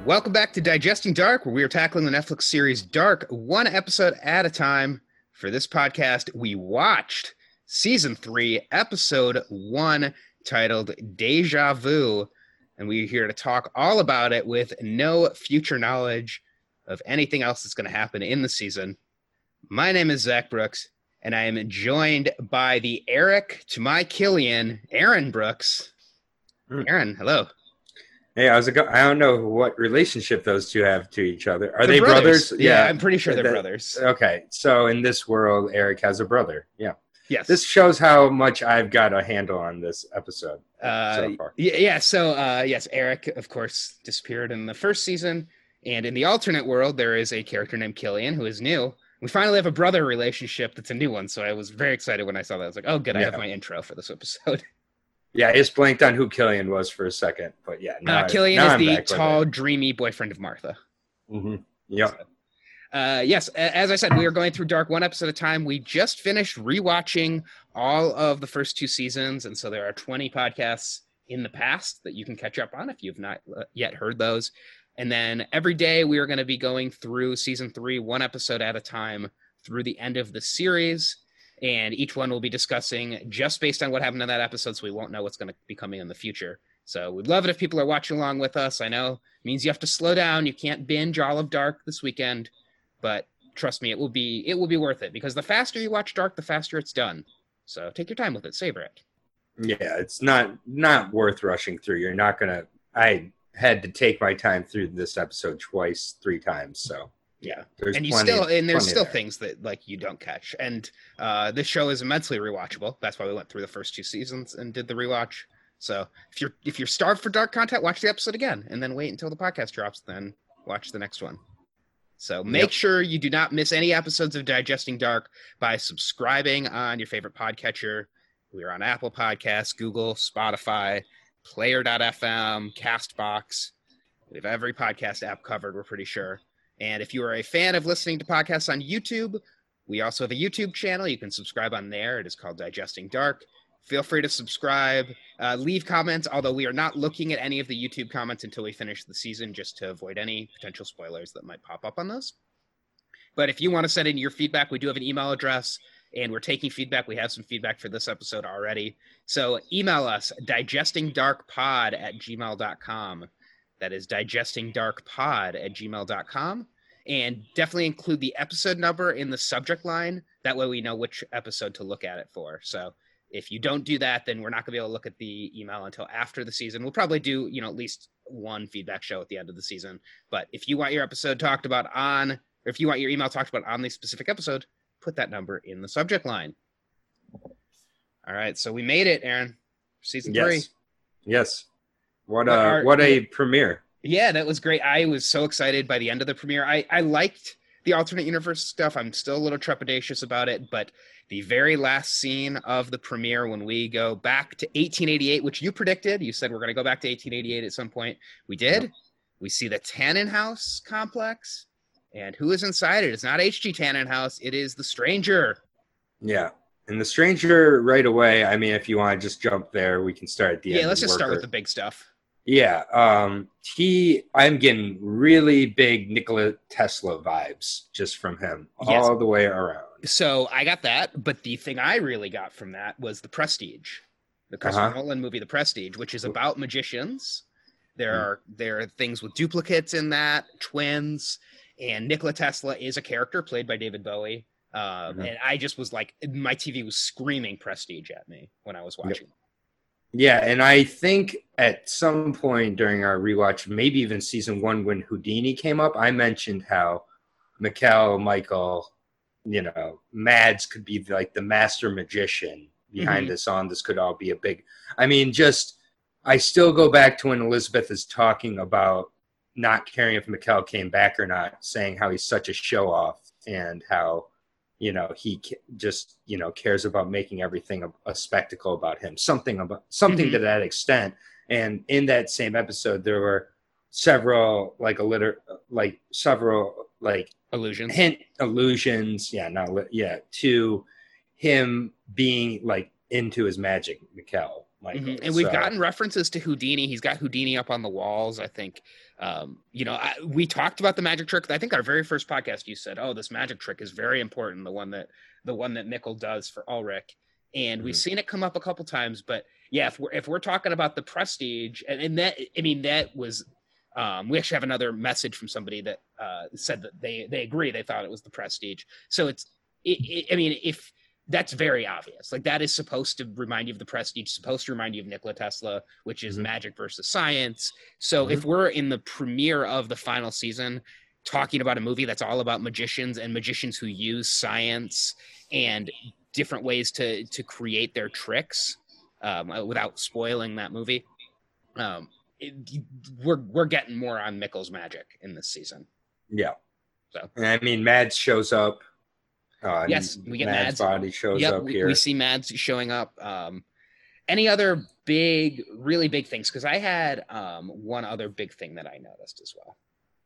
Welcome back to Digesting Dark, where we are tackling the Netflix series Dark one episode at a time. For this podcast, we watched Season 3, Episode 1, titled Deja Vu, and we're here to talk all about it with no future knowledge of anything else that's going to happen in the season. My name is Zach Brooks, and I am joined by the Eric to my Killian, Aaron Brooks. Aaron, hello. Hey, I don't know what relationship those two have to each other. Are They're they brothers? Yeah, I'm pretty sure they're brothers. Okay, so in this world, Eric has a brother. Yeah. Yes. This shows how much I've got a handle on this episode so far. Yes, Eric, of course, disappeared in the first season. And in the alternate world, there is a character named Killian who is new. We finally have a brother relationship that's a new one. So I was very excited when I saw that. I was like, oh, good, I have my intro for this episode. Yeah, I just blanked on who Killian was for a second. But yeah. Killian is the tall, dreamy boyfriend of Martha. Mm-hmm. Yeah. Yes, as I said, we are going through Dark one episode at a time. We just finished rewatching all of the first two seasons, and so there are 20 podcasts in the past that you can catch up on if you've not yet heard those. And then every day we are going to be going through Season 3, one episode at a time through the end of the series, and each one will be discussing just based on what happened in that episode, so we won't know what's going to be coming in the future. So we'd love it if people are watching along with us. I know it means you have to slow down. You can't binge all of Dark this weekend. But trust me, it will be worth it, because the faster you watch Dark, the faster it's done. So take your time with it, savor it. Yeah, it's not worth rushing through. You're not gonna. I had to take my time through this episode twice, 3 times. So yeah, there's still things that like you don't catch. And this show is immensely rewatchable. That's why we went through the first 2 seasons and did the rewatch. So if you're starved for Dark content, watch the episode again, and then wait until the podcast drops, then watch the next one. So make sure you do not miss any episodes of Digesting Dark by subscribing on your favorite podcatcher. We are on Apple Podcasts, Google, Spotify, Player.fm, CastBox. We have every podcast app covered, we're pretty sure. And if you are a fan of listening to podcasts on YouTube, we also have a YouTube channel. You can subscribe on there. It is called Digesting Dark. Feel free to subscribe, leave comments, although we are not looking at any of the YouTube comments until we finish the season, just to avoid any potential spoilers that might pop up on those. But if you want to send in your feedback, we do have an email address, and we're taking feedback. We have some feedback for this episode already. So email us, digestingdarkpod@gmail.com. That is digestingdarkpod@gmail.com. And definitely include the episode number in the subject line. That way we know which episode to look at it for. So if you don't do that, then we're not going to be able to look at the email until after the season. We'll probably do, at least one feedback show at the end of the season. But if you want your episode talked about or if you want your email talked about on the specific episode, put that number in the subject line. All right, so we made it, Aaron. Season 3. Yes. What a premiere. Yeah, that was great. I was so excited by the end of the premiere. I liked the alternate universe stuff. I'm still a little trepidatious about it, but the very last scene of the premiere, when we go back to 1888, which you predicted, you said we're going to go back to 1888 at some point. We did. Yep. We see the Tannenhaus complex, and who is inside it? It's not H.G. Tannenhaus. It is the Stranger. Yeah, and the Stranger right away. I mean, if you want to just jump there, we can start at the end. Yeah, let's just start with the big stuff. Yeah, I'm getting really big Nikola Tesla vibes just from him all the way around. So I got that, but the thing I really got from that was The Prestige, the Christopher Nolan movie, The Prestige, which is about magicians. There are things with duplicates in that, twins, and Nikola Tesla is a character played by David Bowie. And I just was like, my TV was screaming Prestige at me when I was watching. Yeah, and I think at some point during our rewatch, maybe even season 1, when Houdini came up, I mentioned how Michael, Mads could be like the master magician behind this on. This could all be a big, I still go back to when Elizabeth is talking about not caring if Mikkel came back or not, saying how he's such a show off and how, he just, cares about making everything a spectacle about him, something to that extent. And in that same episode, there were several allusions. To him being like into his magic, Mikkel. Michael. Mm-hmm. And we've gotten references to Houdini. He's got Houdini up on the walls, I think. We talked about the magic trick. I think our very first podcast, you said, "Oh, this magic trick is very important." The one that Mikkel does for Ulrich, and we've seen it come up a couple times. But yeah, if we're talking about the Prestige, and that, I mean, that was. We actually have another message from somebody that said that they agree. They thought it was the Prestige. So if that's very obvious, like that is supposed to remind you of the Prestige, supposed to remind you of Nikola Tesla, which is magic versus science. So if we're in the premiere of the final season talking about a movie that's all about magicians and magicians who use science and different ways to create their tricks without spoiling that movie, we're getting more on Mikkel's magic in this season. Yeah. So I mean, Mads shows up. Yes, we get Mads. Body shows up here. We see Mads showing up. Any other really big things? Because I had one other big thing that I noticed as well.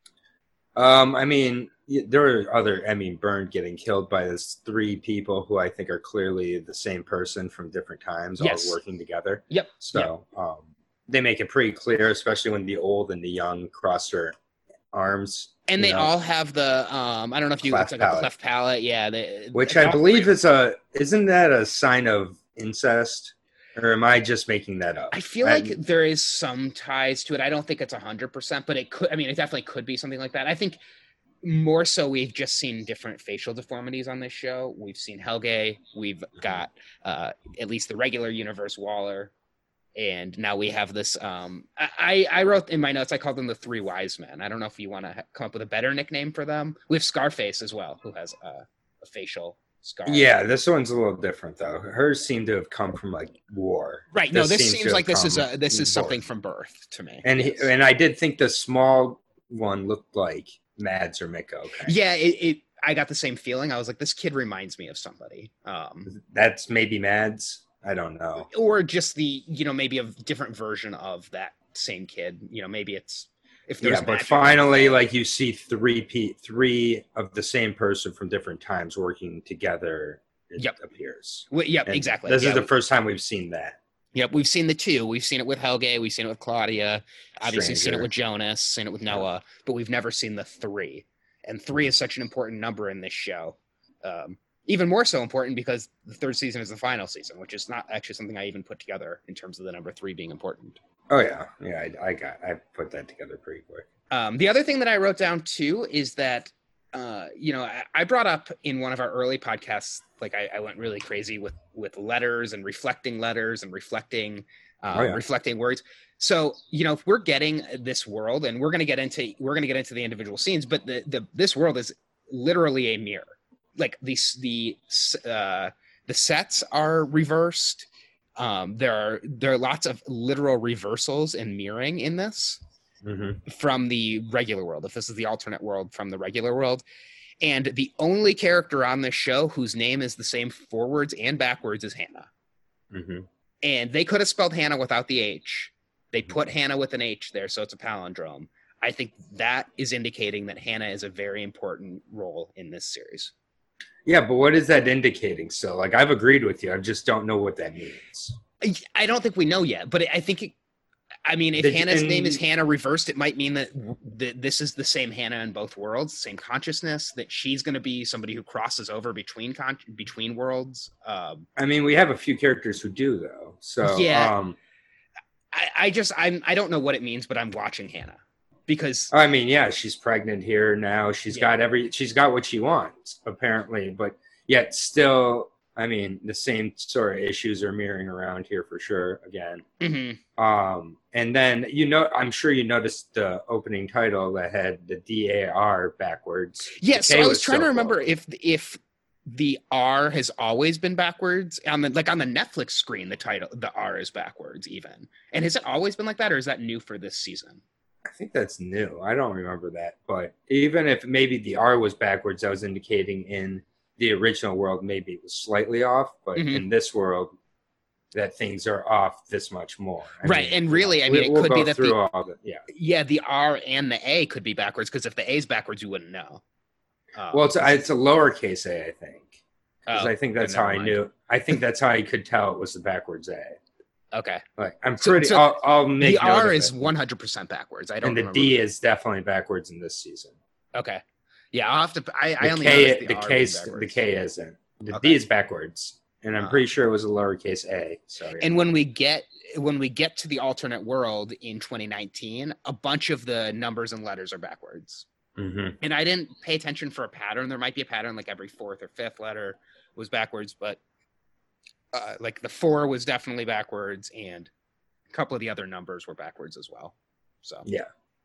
I mean, there are Byrne getting killed by these 3 people who I think are clearly the same person from different times, all working together. Yep. So they make it pretty clear, especially when the old and the young cross their arms. And they all have the I don't know if it's like a cleft palate, which I believe isn't that a sign of incest, or am I just making that up? I feel like there is some ties to it. I don't think it's 100%, but it could. I mean, it definitely could be something like that. I think more so we've just seen different facial deformities on this show. We've seen Helge. We've got at least the regular universe Waller. And now we have this. I wrote in my notes, I called them the 3 wise men. I don't know if you want to come up with a better nickname for them. We have Scarface as well, who has a facial scar. Yeah, this one's a little different though. Hers seemed to have come from like war. Right. No, this seems like this is something from birth to me. And and I did think the small one looked like Mads or Mikko. Okay. Yeah, I got the same feeling. I was like, this kid reminds me of somebody. That's maybe Mads. I don't know. Or just maybe a different version of that same kid. Maybe it's if there's but finally, like you see 3 of the same person from different times working together. It appears. Well, exactly. This is the first time we've seen that. Yep, we've seen the 2. We've seen it with Helge. We've seen it with Claudia. Obviously, seen it with Jonas. Seen it with Noah. But we've never seen the 3. And 3 is such an important number in this show. Even more so important because the 3rd season is the final season, which is not actually something I even put together in terms of the number 3 being important. Oh yeah. I put that together pretty quick. The other thing that I wrote down too is that, I brought up in one of our early podcasts, like I went really crazy with letters and reflecting words. So, if we're getting this world, and we're going to get into the individual scenes, but this world is literally a mirror. Like the sets are reversed. There are lots of literal reversals and mirroring in this from the regular world. If this is the alternate world from the regular world, and the only character on this show whose name is the same forwards and backwards is Hannah. And they could have spelled Hannah without the H. They put Hannah with an H there, so it's a palindrome. I think that is indicating that Hannah is a very important role in this series. Yeah, but what is that indicating? So, like, I've agreed with you. I just don't know what that means. I don't think we know yet, but I think, if Hannah's name is Hannah reversed, it might mean that this is the same Hannah in both worlds, same consciousness, that she's going to be somebody who crosses over between worlds. We have a few characters who do, though. So, yeah. I don't know what it means, but I'm watching Hannah. Because she's pregnant here now. She's got what she wants, apparently, but yet still, the same sort of issues are mirroring around here for sure again. And then I'm sure you noticed the opening title that had the DAR backwards. Yeah, so I was trying to remember if the R has always been backwards on the Netflix screen. The R is backwards even, and has it always been like that, or is that new for this season? I think that's new. I don't remember that. But even if maybe the R was backwards, I was indicating in the original world, maybe it was slightly off. But in this world, that things are off this much more. And really, it could be that the R and the A could be backwards, because if the A is backwards, you wouldn't know. Well, it's a lowercase a, I think. Because I think that's how I knew. I think that's how I could tell it was the backwards A. Okay. Like I'm pretty. I'll make the R is 100% backwards. I don't. And the D is definitely backwards in this season. Okay. Yeah, I'll have to. I only K, noticed the K isn't. The D is backwards, and I'm pretty sure it was a lowercase a. So. And when we get to the alternate world in 2019, a bunch of the numbers and letters are backwards. Mm-hmm. And I didn't pay attention for a pattern. There might be a pattern, like every fourth or fifth letter was backwards, but like the 4 was definitely backwards, and a couple of the other numbers were backwards as well. So yeah.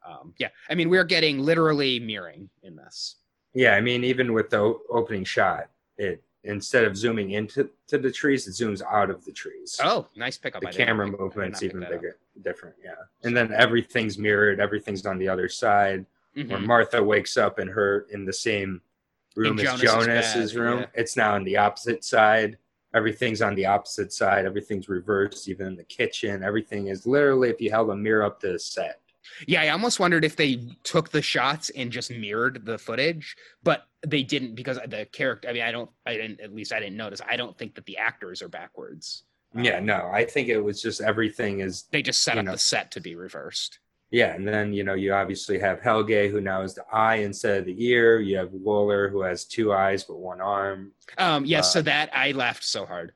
I mean, we're getting literally mirroring in this. Yeah, I mean, even with the opening shot, it instead of zooming into the trees, it zooms out of the trees. Oh, nice pickup. The camera movement's even different. Yeah, and then everything's mirrored. Everything's on the other side. Mm-hmm. Where Martha wakes up in the same room as Jonas's room. Yeah. It's now on the opposite side. Everything's on the opposite side. Everything's reversed. Even in the kitchen, everything is literally if you held a mirror up to the set. Yeah, I almost wondered if they took the shots and just mirrored the footage, but they didn't, because the character. I mean, I didn't notice. I don't think that the actors are backwards. Yeah, no, I think it was just everything is. They just set up the set to be reversed. Yeah, and then you obviously have Helge, who now is the eye instead of the ear. You have Waller, who has 2 eyes but 1 arm. Yes, so that I laughed so hard.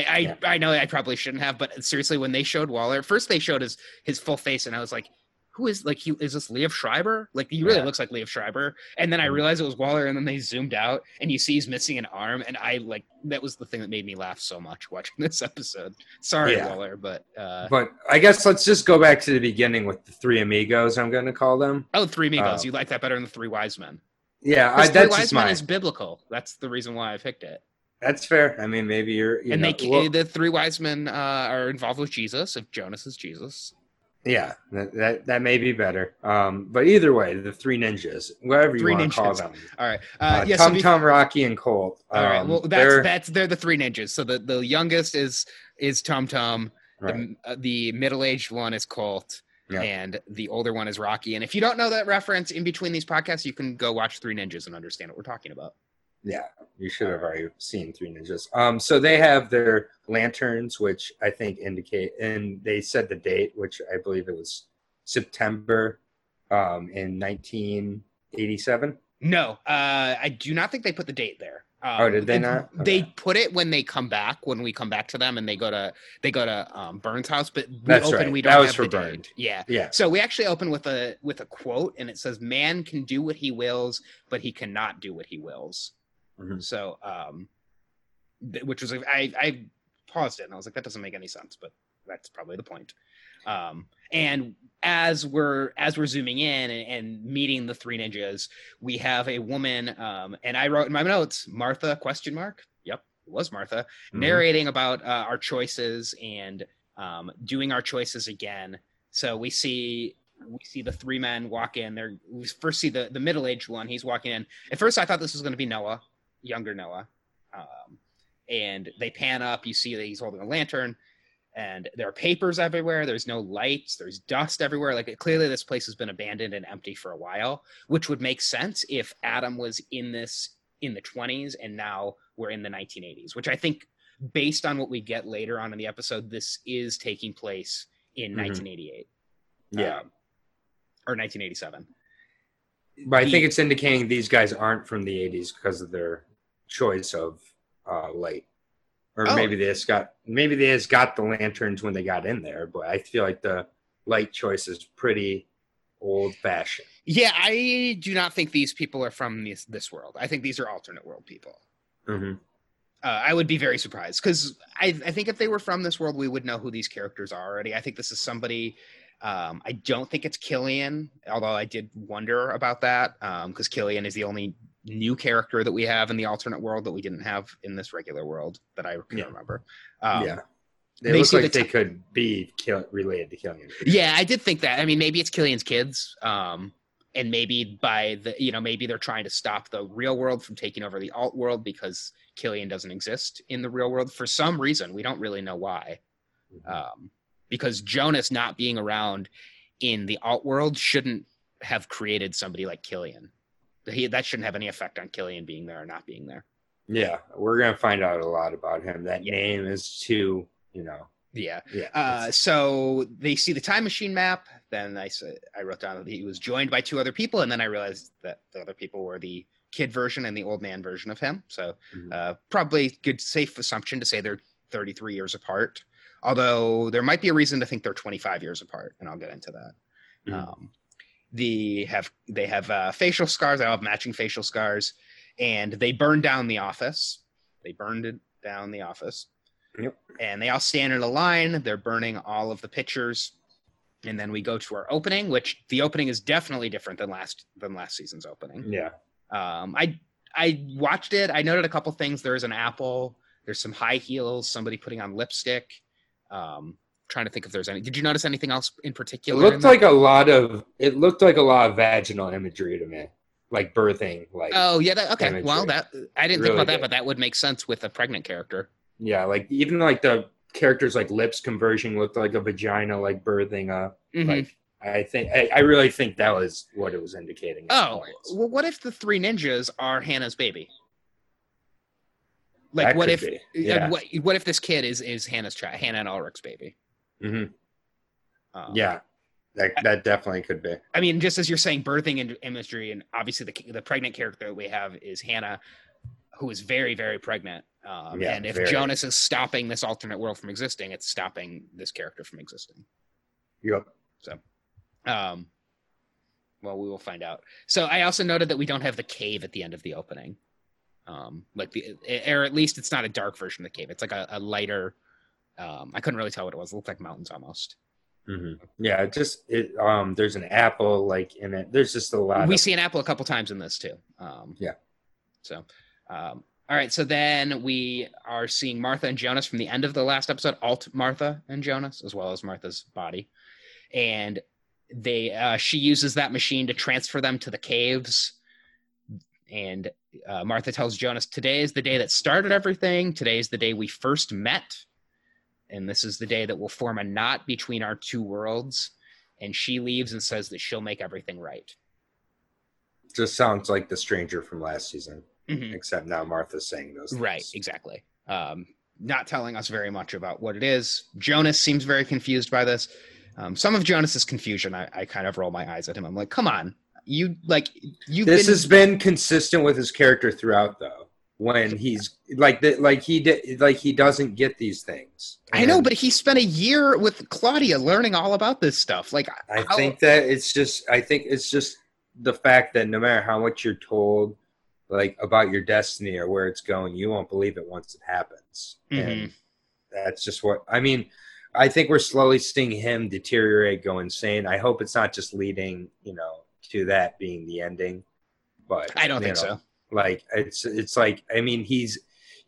I know I probably shouldn't have, but seriously, when they showed Waller, first they showed his full face, and I was like, who is is this Liev Schreiber? Like, he really looks like Liev Schreiber. And then I realized it was Waller, and then they zoomed out and you see he's missing an arm. And that was the thing that made me laugh so much watching this episode. Sorry, Waller, but I guess let's just go back to the beginning with the 3 amigos, I'm going to call them. Oh, 3 amigos. You like that better than the 3 wise men? Yeah. That's 3 wise men is biblical. That's the reason why I picked it. That's fair. I mean, maybe the 3 wise men are involved with Jesus, if Jonas is Jesus. Yeah, that may be better. But either way, the 3 ninjas, whatever you want to call them. All right. Tom, Rocky, and Colt. All right. Well, they're the 3 ninjas. So the youngest is Tom. Right. The middle-aged one is Colt. Yeah. And the older one is Rocky. And if you don't know that reference in between these podcasts, you can go watch 3 Ninjas and understand what we're talking about. Yeah, you should have already seen 3 Ninjas. So they have their lanterns, which I think indicate, and they said the date, which I believe it was September in 1987. No, I do not think they put the date there. Did they not? Okay. They put it when we come back to them, and they go to Burns' house. But we don't have the date. Yeah. So we actually open with a quote, and it says, "Man can do what he wills, but he cannot do what he wills." Mm-hmm. So, which was I paused it and I was like, that doesn't make any sense, but that's probably the point. And as we're zooming in and meeting the 3 ninjas, we have a woman, and I wrote in my notes, Martha ? Yep, it was Martha, narrating about our choices and doing our choices again. So we see the 3 men walk in. We first see the middle-aged one. He's walking in. At first, I thought this was going to be Noah, younger Noah. And they pan up. You see that he's holding a lantern. And there are papers everywhere. There's no lights. There's dust everywhere. Like, clearly this place has been abandoned and empty for a while, which would make sense if Adam was in the 20s and now we're in the 1980s, which I think, based on what we get later on in the episode, this is taking place in 1988. Yeah. Or 1987. But I think it's indicating these guys aren't from the 80s because of their choice of light. Or maybe they just got the lanterns when they got in there, but I feel like the light choice is pretty old-fashioned. Yeah, I do not think these people are from this world. I think these are alternate world people. Mm-hmm. I would be very surprised, because I think if they were from this world, we would know who these characters are already. I think this is somebody. I don't think it's Killian, although I did wonder about that, because Killian is the only new character that we have in the alternate world that we didn't have in this regular world that I can remember. They look like they could be related to Killian. Yeah, I did think that. I mean, maybe it's Killian's kids, and maybe maybe they're trying to stop the real world from taking over the alt world because Killian doesn't exist in the real world for some reason. We don't really know why. Because Jonas not being around in the alt world shouldn't have created somebody like Killian. That shouldn't have any effect on Killian being there or not being there. Yeah, we're going to find out a lot about him. That name is too, Yeah. Yeah. So they see the time machine map. Then I wrote down that he was joined by 2 other people, and then I realized that the other people were the kid version and the old man version of him. So probably good, safe assumption to say they're 33 years apart. Although there might be a reason to think they're 25 years apart, and I'll get into that. They have facial scars. They all have matching facial scars, and they burned down the office. They burned it down the office. Yep. And they all stand in a line. They're burning all of the pictures. And then we go to our opening, which the opening is definitely different than last season's opening. Yeah. I watched it. I noted a couple things. There's an apple. There's some high heels. Somebody putting on lipstick. Trying to think if there's any. Did you notice anything else in particular? It looked like a lot of vaginal imagery to me, like birthing. Like, oh yeah, okay. Imagery. Well, that I didn't think about that, but that would make sense with a pregnant character. Yeah, like even like the characters like lips conversion looked like a vagina, like birthing up. Like I really think that was what it was indicating. Oh, well, what if the 3 ninjas are Hannah's baby? Like, what if what if this kid is Hannah's child, Hannah and Ulrich's baby? Yeah, that definitely could be. I mean, just as you're saying, birthing imagery, and obviously the pregnant character that we have is Hannah, who is very, very pregnant. And if Jonas is stopping this alternate world from existing, it's stopping this character from existing. Yep. So, well, we will find out. So I also noted that we don't have the cave at the end of the opening. Or at least it's not a dark version of the cave. It's like a lighter. I couldn't really tell what it was. It looked like mountains almost. Yeah, there's an apple like in it. There's just a lot. We see an apple a couple times in this too. Yeah. So, all right. So then we are seeing Martha and Jonas from the end of the last episode. Alt Martha and Jonas, as well as Martha's body, and she uses that machine to transfer them to the caves. And Martha tells Jonas, today is the day that started everything. Today is the day we first met. And this is the day that will form a knot between our 2 worlds. And she leaves and says that she'll make everything right. Just sounds like the stranger from last season, except now Martha's saying those things. Right, exactly. Not telling us very much about what it is. Jonas seems very confused by this. Some of Jonas's confusion, I kind of roll my eyes at him. I'm like, come on. This has been consistent with his character throughout, though. When he's he doesn't get these things. I know, but he spent a year with Claudia learning all about this stuff. Like, I think it's just the fact that no matter how much you're told, like about your destiny or where it's going, you won't believe it once it happens. And that's just what I mean. I think we're slowly seeing him deteriorate, go insane. I hope it's not just leading, to that being the ending. But I don't think so. Like it's like, I mean, he's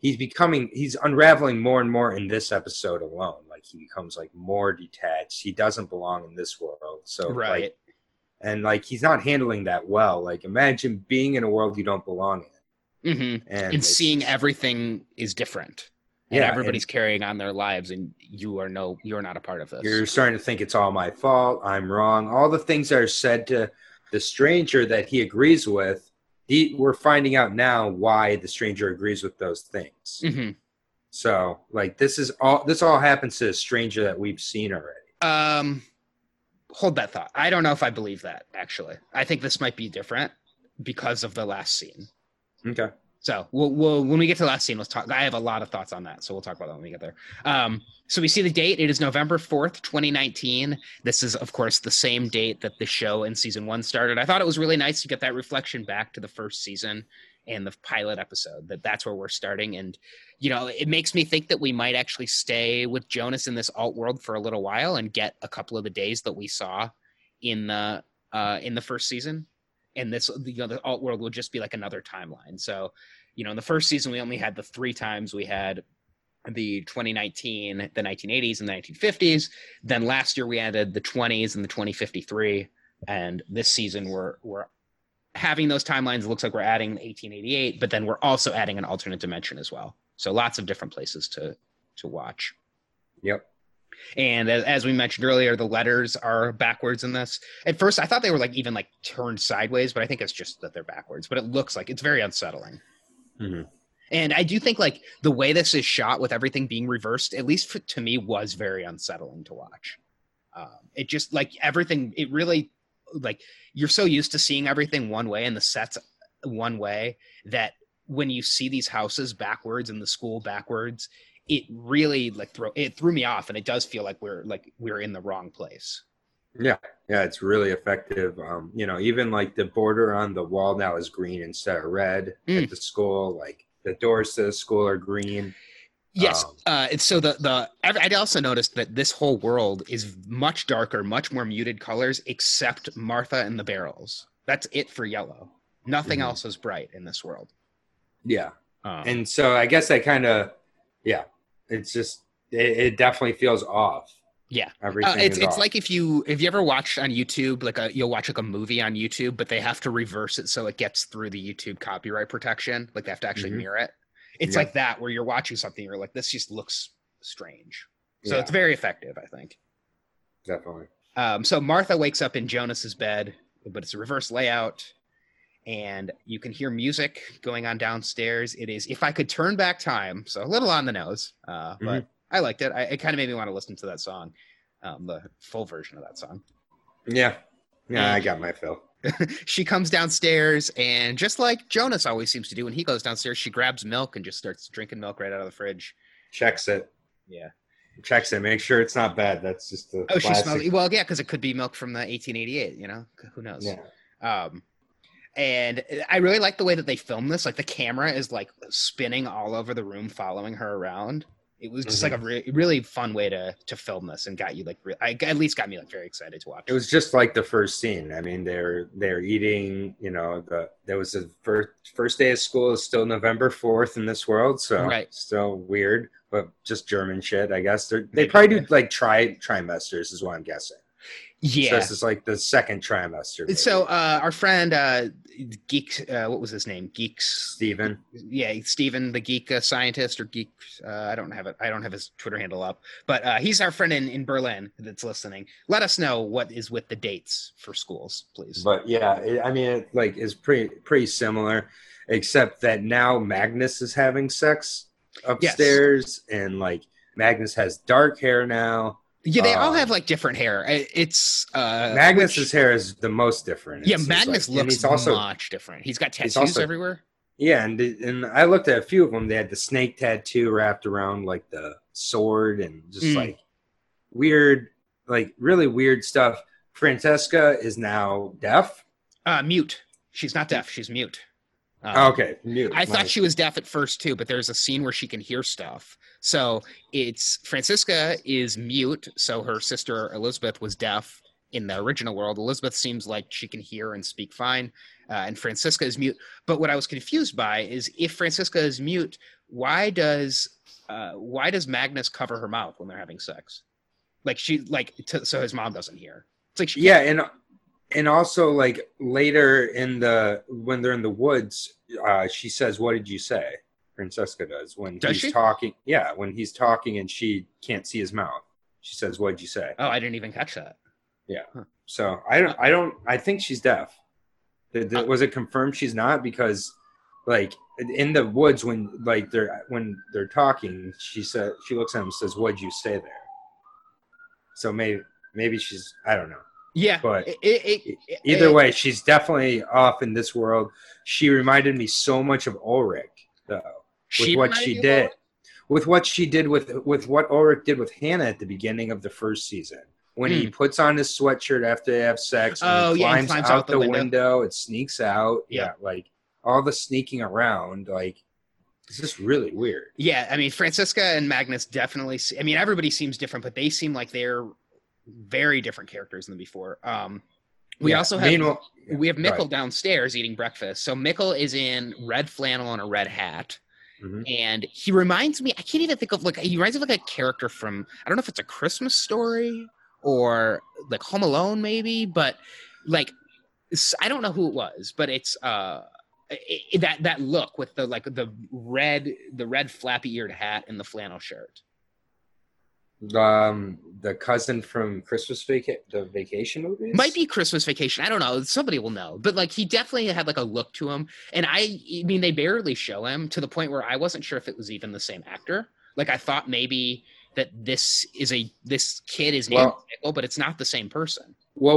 unraveling more and more in this episode alone. Like he becomes like more detached. He doesn't belong in this world. So right. And he's not handling that well. Like imagine being in a world you don't belong in. And seeing everything is different. And everybody's carrying on their lives and you're not a part of this. You're starting to think it's all my fault. I'm wrong. All the things that are said to the stranger that he agrees with, we're finding out now why the stranger agrees with those things. So, this all happens to a stranger that we've seen already. Hold that thought. I don't know if I believe that, actually. I think this might be different because of the last scene. Okay. So we'll when we get to the last scene, let's talk. I have a lot of thoughts on that, so we'll talk about that when we get there. So we see the date. It is November 4th, 2019. This is, of course, the same date that the show in season 1 started. I thought it was really nice to get that reflection back to the first season and the pilot episode, that's where we're starting. And, it makes me think that we might actually stay with Jonas in this alt world for a little while and get a couple of the days that we saw in the first season. And this, the alt world will just be like another timeline. So, in the first season, we only had the 3 times. We had the 2019, the 1980s, and the 1950s. Then last year we added the 20s and the 2053. And this season we're having those timelines. It looks like we're adding 1888, but then we're also adding an alternate dimension as well. So lots of different places to watch. Yep. And as we mentioned earlier, the letters are backwards in this. At first, I thought they were even turned sideways, but I think it's just that they're backwards. But it looks like it's very unsettling. And I do think like the way this is shot with everything being reversed, at least to me, was very unsettling to watch. It just like everything, it really like you're so used to seeing everything one way and the sets one way that when you see these houses backwards and the school backwards, it really like threw me off, and it does feel like we're in the wrong place. Yeah, it's really effective. Even like the border on the wall now is green instead of red at the school. Like the doors to the school are green. Yes. So I also noticed that this whole world is much darker, much more muted colors, except Martha and the barrels. That's it for yellow. Nothing else is bright in this world. Yeah. And so I guess it's just, it definitely feels off. Yeah. Everything it's like if you ever watched on YouTube, you'll watch like a movie on YouTube, but they have to reverse it so it gets through the YouTube copyright protection. Like they have to actually mirror it. It's like that, where you're watching something, you're like, this just looks strange. So it's very effective, I think. Definitely. So Martha wakes up in Jonas's bed, but it's a reverse layout, and you can hear music going on downstairs. It is If I Could Turn Back Time, so a little on the nose, but I liked it. It kind of made me want to listen to that song, the full version of that song. Yeah, I got my fill. She comes downstairs, and just like Jonas always seems to do when he goes downstairs, she grabs milk and just starts drinking milk right out of the fridge. Checks it. Yeah. Checks it. Make sure it's not bad. That's just the classic. She smells. Well, yeah, because it could be milk from the 1888. Who knows? Yeah. And I really like the way that they film this. Like the camera is like spinning all over the room, following her around. It was just like a really fun way to film this, and got you at least got me like very excited to watch. It was just like the first scene. I mean, they're eating. There was the first day of school is still November 4th in this world, so still weird, but just German shit, I guess. They probably do like trimesters, is what I'm guessing. Yeah, so this is like the second trimester. Maybe. So our friend Geek, what was his name? Geeks Steven. Yeah, Steven, the geek scientist or geek. I don't have his Twitter handle up, but he's our friend in Berlin that's listening. Let us know what is with the dates for schools, please. But yeah, it is pretty similar, except that now Magnus is having sex upstairs, and like Magnus has dark hair now. Yeah, they all have like different hair. It's Magnus's hair is the most different. Yeah, Magnus looks also much different. He's got tattoos everywhere. Yeah, and I looked at a few of them. They had the snake tattoo wrapped around like the sword, and just like weird, like really weird stuff. Francesca is now deaf. Mute. She's not deaf. She's mute. Okay, mute. I thought she was deaf at first too, but there's a scene where she can hear stuff. So it's Francisca is mute. So her sister Elizabeth was deaf in the original world. Elizabeth seems like she can hear and speak fine, and Francisca is mute. But what I was confused by is if Francisca is mute, why does Magnus cover her mouth when they're having sex? So his mom doesn't hear. It's like and also like later when they're in the woods, she says, "What did you say?" Francesca does when he's talking. Yeah, when he's talking and she can't see his mouth, she says, "What did you say?" Oh, I didn't even catch that. Yeah. Huh. So I think she's deaf. Was it confirmed she's not? Because like in the woods when they're talking, she looks at him and says, "What'd you say there?" So maybe she's, I don't know. Yeah, but either way, she's definitely off in this world. She reminded me so much of Ulrich, though, with what she did with what Ulrich did with Hannah at the beginning of the first season. When he puts on his sweatshirt after they have sex, and he climbs out the window, it sneaks out. Yeah, like all the sneaking around, like it's just really weird. Yeah, I mean, Francisca and Magnus definitely. I mean, everybody seems different, but they seem like they're very different characters than before. We also have Mikkel downstairs eating breakfast. So Mikkel is in red flannel and a red hat. And he reminds me, I can't even think of he reminds me of like a character from, I don't know if it's A Christmas Story or like Home Alone maybe, but like I don't know who it was, but it's that look with the red flappy eared hat and the flannel shirt. The cousin from the Vacation Might movies. be Christmas Vacation. I don't know. Somebody will know. But like he definitely had like a look to him. And I mean they barely show him to the point where I wasn't sure if it was even the same actor. Like I thought maybe that this kid is named Michael, but it's not the same person.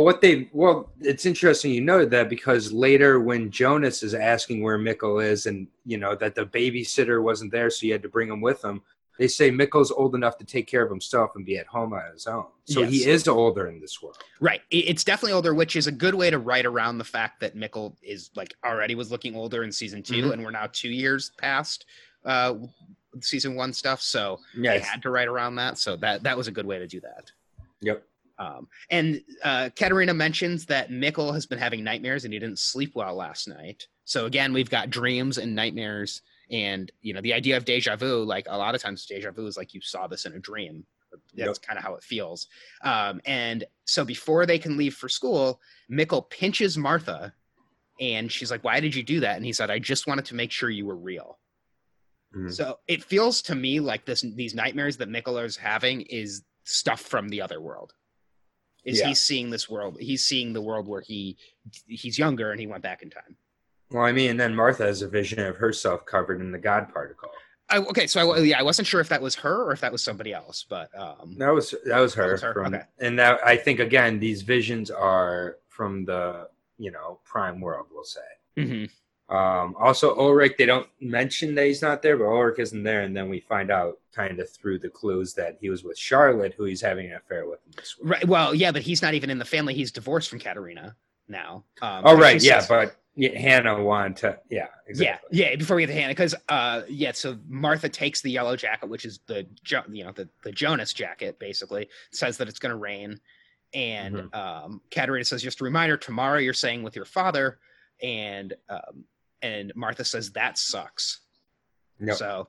It's interesting you noted that because later when Jonas is asking where Mikkel is and that the babysitter wasn't there, so you had to bring him with him. They say Mikkel's old enough to take care of himself and be at home on his own. So yes. He is older in this world. Right. It's definitely older, which is a good way to write around the fact that Mikkel is like already was looking older in season 2, and we're now 2 years past season 1 stuff. So they had to write around that. So that was a good way to do that. Yep. And Katerina mentions that Mikkel has been having nightmares and he didn't sleep well last night. So again, we've got dreams and nightmares. And, the idea of deja vu, like a lot of times deja vu is like you saw this in a dream. That's kind of how it feels. And so before they can leave for school, Mikkel pinches Martha and she's like, why did you do that? And he said, I just wanted to make sure you were real. Mm-hmm. So it feels to me like these nightmares that Mikkel is having is stuff from the other world. He's seeing this world. He's seeing the world where he's younger and he went back in time. Well, I mean, and then Martha has a vision of herself covered in the God particle. I wasn't sure if that was her or if that was somebody else, but that was her. That was her. Okay. And that I think again, these visions are from the prime world, we'll say. Mm-hmm. Also, Ulrich, they don't mention that he's not there, but Ulrich isn't there, and then we find out kind of through the clues that he was with Charlotte, who he's having an affair with in this world. Right. Well, yeah, but he's not even in the family. He's divorced from Katerina now. Right. Yeah, but Hannah wanted to. Yeah. Exactly. Yeah. Before we get to Hannah, because so Martha takes the yellow jacket, which is the Jonas jacket, basically says that it's going to rain, and Katerina says, just a reminder, tomorrow you're staying with your father, and Martha says that sucks. Yep. So,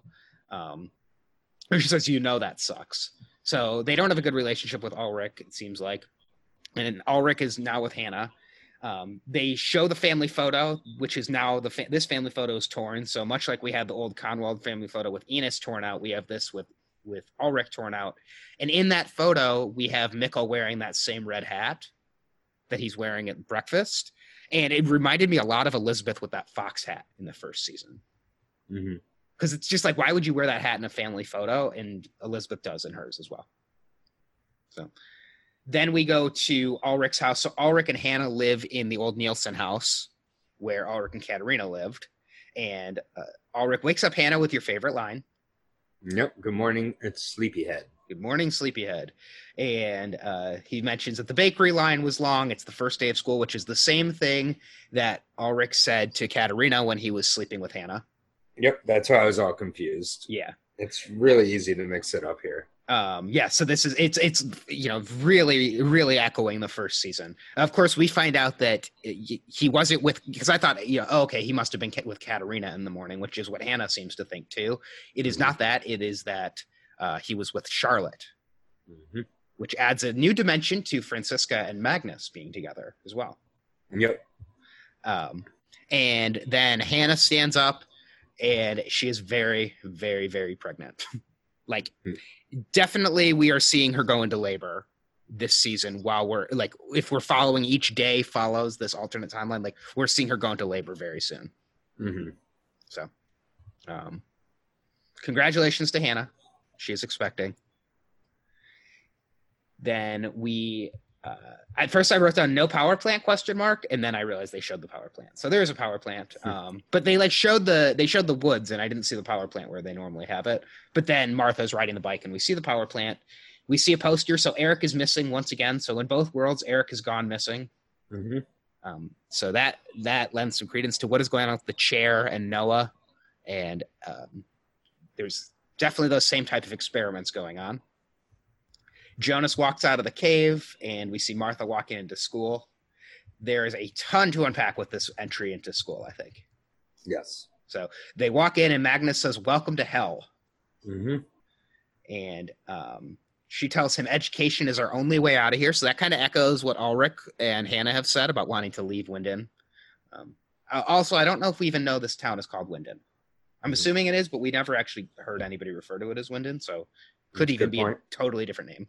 she says, that sucks. So they don't have a good relationship with Ulrich, it seems like. And Ulrich is now with Hannah. They show the family photo, which is now this family photo is torn. So much like we had the old Conwald family photo with Enos torn out, we have this with Ulrich torn out. And in that photo, we have Mikkel wearing that same red hat that he's wearing at breakfast. And it reminded me a lot of Elizabeth with that fox hat in the first season. Mm-hmm. Because it's just like, why would you wear that hat in a family photo? And Elizabeth does in hers as well. So then we go to Ulrich's house. So Ulrich and Hannah live in the old Nielsen house where Ulrich and Katerina lived. And Ulrich wakes up Hannah with your favorite line. Yep. Good morning. It's Sleepyhead. Good morning, Sleepyhead. And he mentions that the bakery line was long. It's the first day of school, which is the same thing that Ulrich said to Katerina when he was sleeping with Hannah. Yep, that's why I was all confused. Yeah. It's really easy to mix it up here. So this is it's really, really echoing the first season. Of course, we find out that he wasn't because I thought, he must have been with Katerina in the morning, which is what Hannah seems to think too. It is not that. It is that he was with Charlotte, which adds a new dimension to Franziska and Magnus being together as well. Yep. And then Hannah stands up. And she is very, very, very pregnant. Definitely we are seeing her go into labor this season while we're if we're following each day follows this alternate timeline, we're seeing her go into labor very soon. Mm-hmm. So, congratulations to Hannah. She is expecting. Then we... at first I wrote down no power plant ? And then I realized they showed the power plant. So there is a power plant. But they showed the woods, and I didn't see the power plant where they normally have it. But then Martha's riding the bike and we see the power plant. We see a poster. So Eric is missing once again. So in both worlds, Eric has gone missing. Mm-hmm. So that lends some credence to what is going on with the chair and Noah. And there's definitely those same type of experiments going on. Jonas walks out of the cave, and we see Martha walking into school. There is a ton to unpack with this entry into school, I think. Yes. So they walk in, and Magnus says, "Welcome to hell." Mm-hmm. And she tells him education is our only way out of here. So that kind of echoes what Ulrich and Hannah have said about wanting to leave Winden. Also, I don't know if we even know this town is called Winden. I'm assuming it is, but we never actually heard anybody refer to it as Winden. So Could even be a totally different name.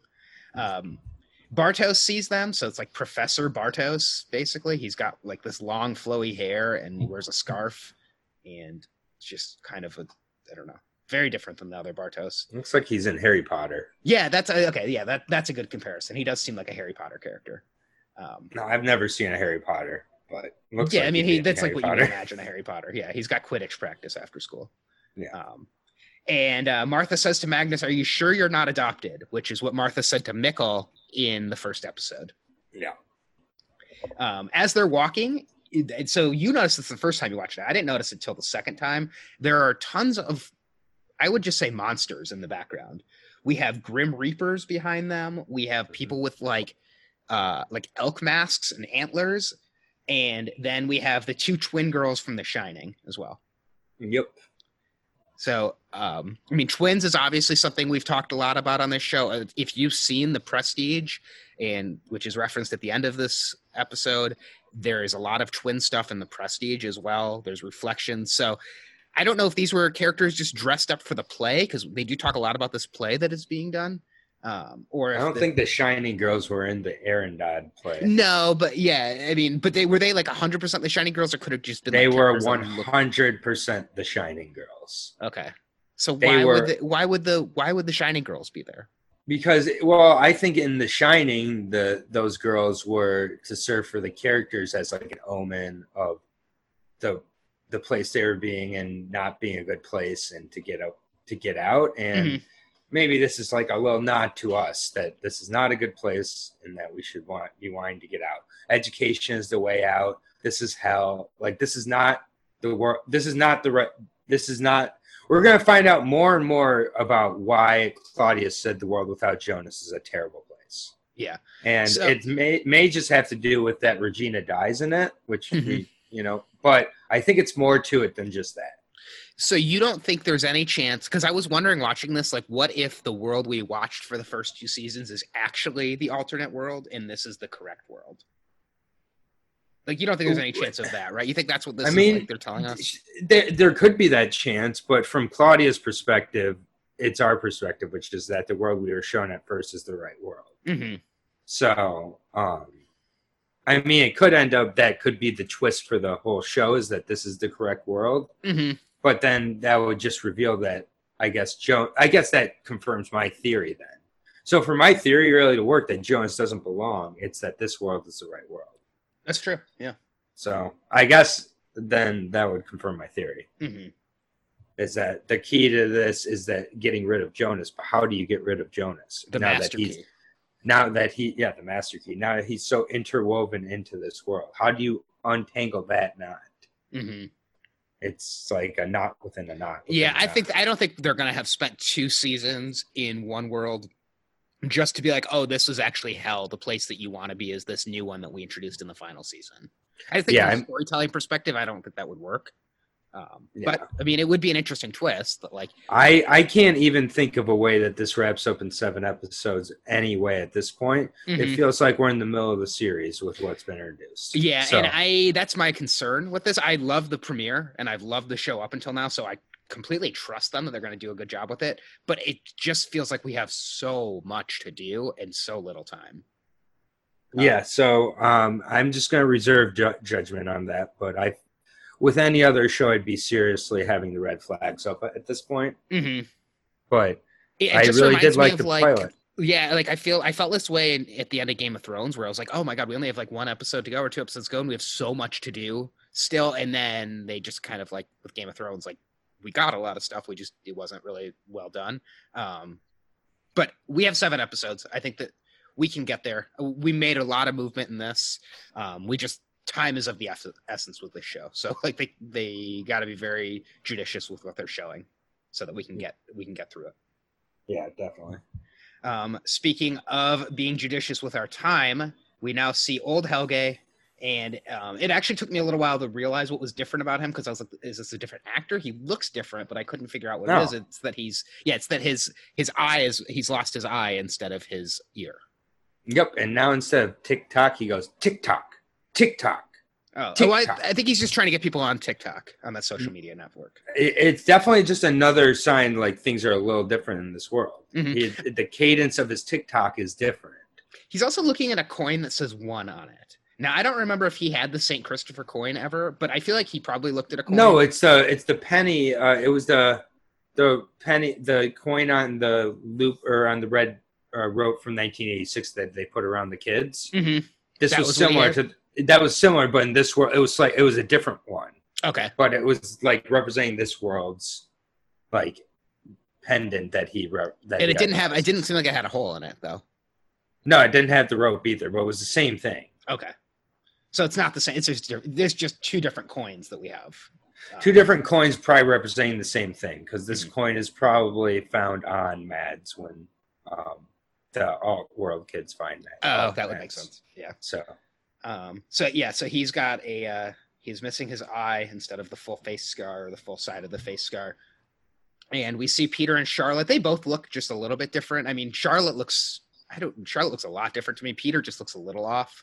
Bartos sees them, so it's like Professor Bartos, basically. He's got like this long flowy hair and he wears a scarf, and it's just kind of I don't know, very different than the other Bartos. Looks like he's in Harry Potter. Yeah, that's okay. Yeah, that's a good comparison. He does seem like a Harry Potter character. No, I've never seen a Harry Potter, but looks yeah, like I mean, that's like what you would imagine a Harry Potter. Yeah, he's got Quidditch practice after school. Yeah. And Martha says to Magnus, "Are you sure you're not adopted?" Which is what Martha said to Mikkel in the first episode. Yeah. As they're walking, so you noticed this the first time you watched it. I didn't notice it till the second time. There are tons of, I would just say, monsters in the background. We have Grim Reapers behind them. We have people with like elk masks and antlers. And then we have the two twin girls from The Shining as well. Yep. So, I mean, twins is obviously something we've talked a lot about on this show. If you've seen The Prestige, and which is referenced at the end of this episode, there is a lot of twin stuff in The Prestige as well. There's reflections. So I don't know if these were characters just dressed up for the play, because they do talk a lot about this play that is being done. Or I don't think the Shining Girls were in the Arendelle play. No, but yeah, I mean, but were they like 100% the Shining Girls, or could have just been? They were 100% the Shining Girls. Okay, so why would the Shining Girls be there? Because, well, I think in The Shining, those girls were to serve for the characters as like an omen of the place they were being and not being a good place, and to get out and. Mm-hmm. Maybe this is like a little nod to us that this is not a good place and that we should be wanting to get out. Education is the way out. This is hell. Like, this is not the world. This is not the right. This is not. We're going to find out more and more about why Claudius said the world without Jonas is a terrible place. Yeah. And it may just have to do with that Regina dies in it, which, but I think it's more to it than just that. So you don't think there's any chance, because I was wondering watching this, like, what if the world we watched for the first 2 seasons is actually the alternate world and this is the correct world? Like, you don't think there's any chance of that, right? You think that's what this is like they're telling us? There could be that chance, but from Claudia's perspective, it's our perspective, which is that the world we were shown at first is the right world. Mm-hmm. So, I mean, it could end up, that could be the twist for the whole show, is that this is the correct world. Mm-hmm. But then that would just reveal that, I guess that confirms my theory then. So for my theory really to work that Jonas doesn't belong, it's that this world is the right world. That's true, yeah. So I guess then that would confirm my theory. Mm-hmm. Is that the key to this is that getting rid of Jonas, but how do you get rid of Jonas? The master key. The master key. Now that he's so interwoven into this world, how do you untangle that knot? Mm-hmm. It's like a knot within a knot. I don't think they're going to have spent 2 seasons in one world just to be like, oh, this is actually hell. The place that you want to be is this new one that we introduced in the final season. I think from a storytelling perspective, I don't think that would work. But I mean, it would be an interesting twist. But like, I can't even think of a way that this wraps up in 7 episodes anyway at this point. Mm-hmm. It feels like we're in the middle of the series with what's been introduced. Yeah, so. And that's my concern with this. I love the premiere and I've loved the show up until now, so I completely trust them that they're going to do a good job with it. But it just feels like we have so much to do and so little time. So I'm just going to reserve judgment on that, but with any other show, I'd be seriously having the red flags up at this point. Mm-hmm. But I really did like the pilot. Yeah, like I felt this way at the end of Game of Thrones, where I was like, oh my God, we only have like 1 episode to go or 2 episodes to go, and we have so much to do still. And then they just kind of like, with Game of Thrones, like, we got a lot of stuff. It wasn't really well done. But we have 7 episodes. I think that we can get there. We made a lot of movement in this. Time is of the essence with this show. So like they got to be very judicious with what they're showing so that we can get through it. Yeah, definitely. Speaking of being judicious with our time, we now see old Helge, and it actually took me a little while to realize what was different about him, because I was like, is this a different actor? He looks different, but I couldn't figure out what it is. It's that his eye he's lost his eye instead of his ear. Yep, and now instead of tick-tock, he goes tick-tock. TikTok. Oh, I think he's just trying to get people on TikTok, on that social media network. It's definitely just another sign like things are a little different in this world. Mm-hmm. The cadence of his TikTok is different. He's also looking at a coin that says 1 on it. Now, I don't remember if he had the St. Christopher coin ever, but I feel like he probably looked at a coin. No, it's the penny. It was the penny, the coin on the loop or on the red rope from 1986 that they put around the kids. Mm-hmm. This was similar to that. Was similar, but in this world, it was a different one. Okay, but it was like representing this world's like pendant that he that. And it didn't have. It didn't seem like it had a hole in it though. No, it didn't have the rope either, but it was the same thing. Okay. So it's not the same. It's just there's just 2 different coins that we have. 2 different coins probably representing the same thing, because this coin is probably found on Mads when the alt world kids find that. Oh, that would make sense. Yeah. So he's got he's missing his eye instead of the full face scar or the full side of the face scar. And we see Peter and Charlotte. They both look just a little bit different. I mean, Charlotte looks a lot different to me. Peter just looks a little off.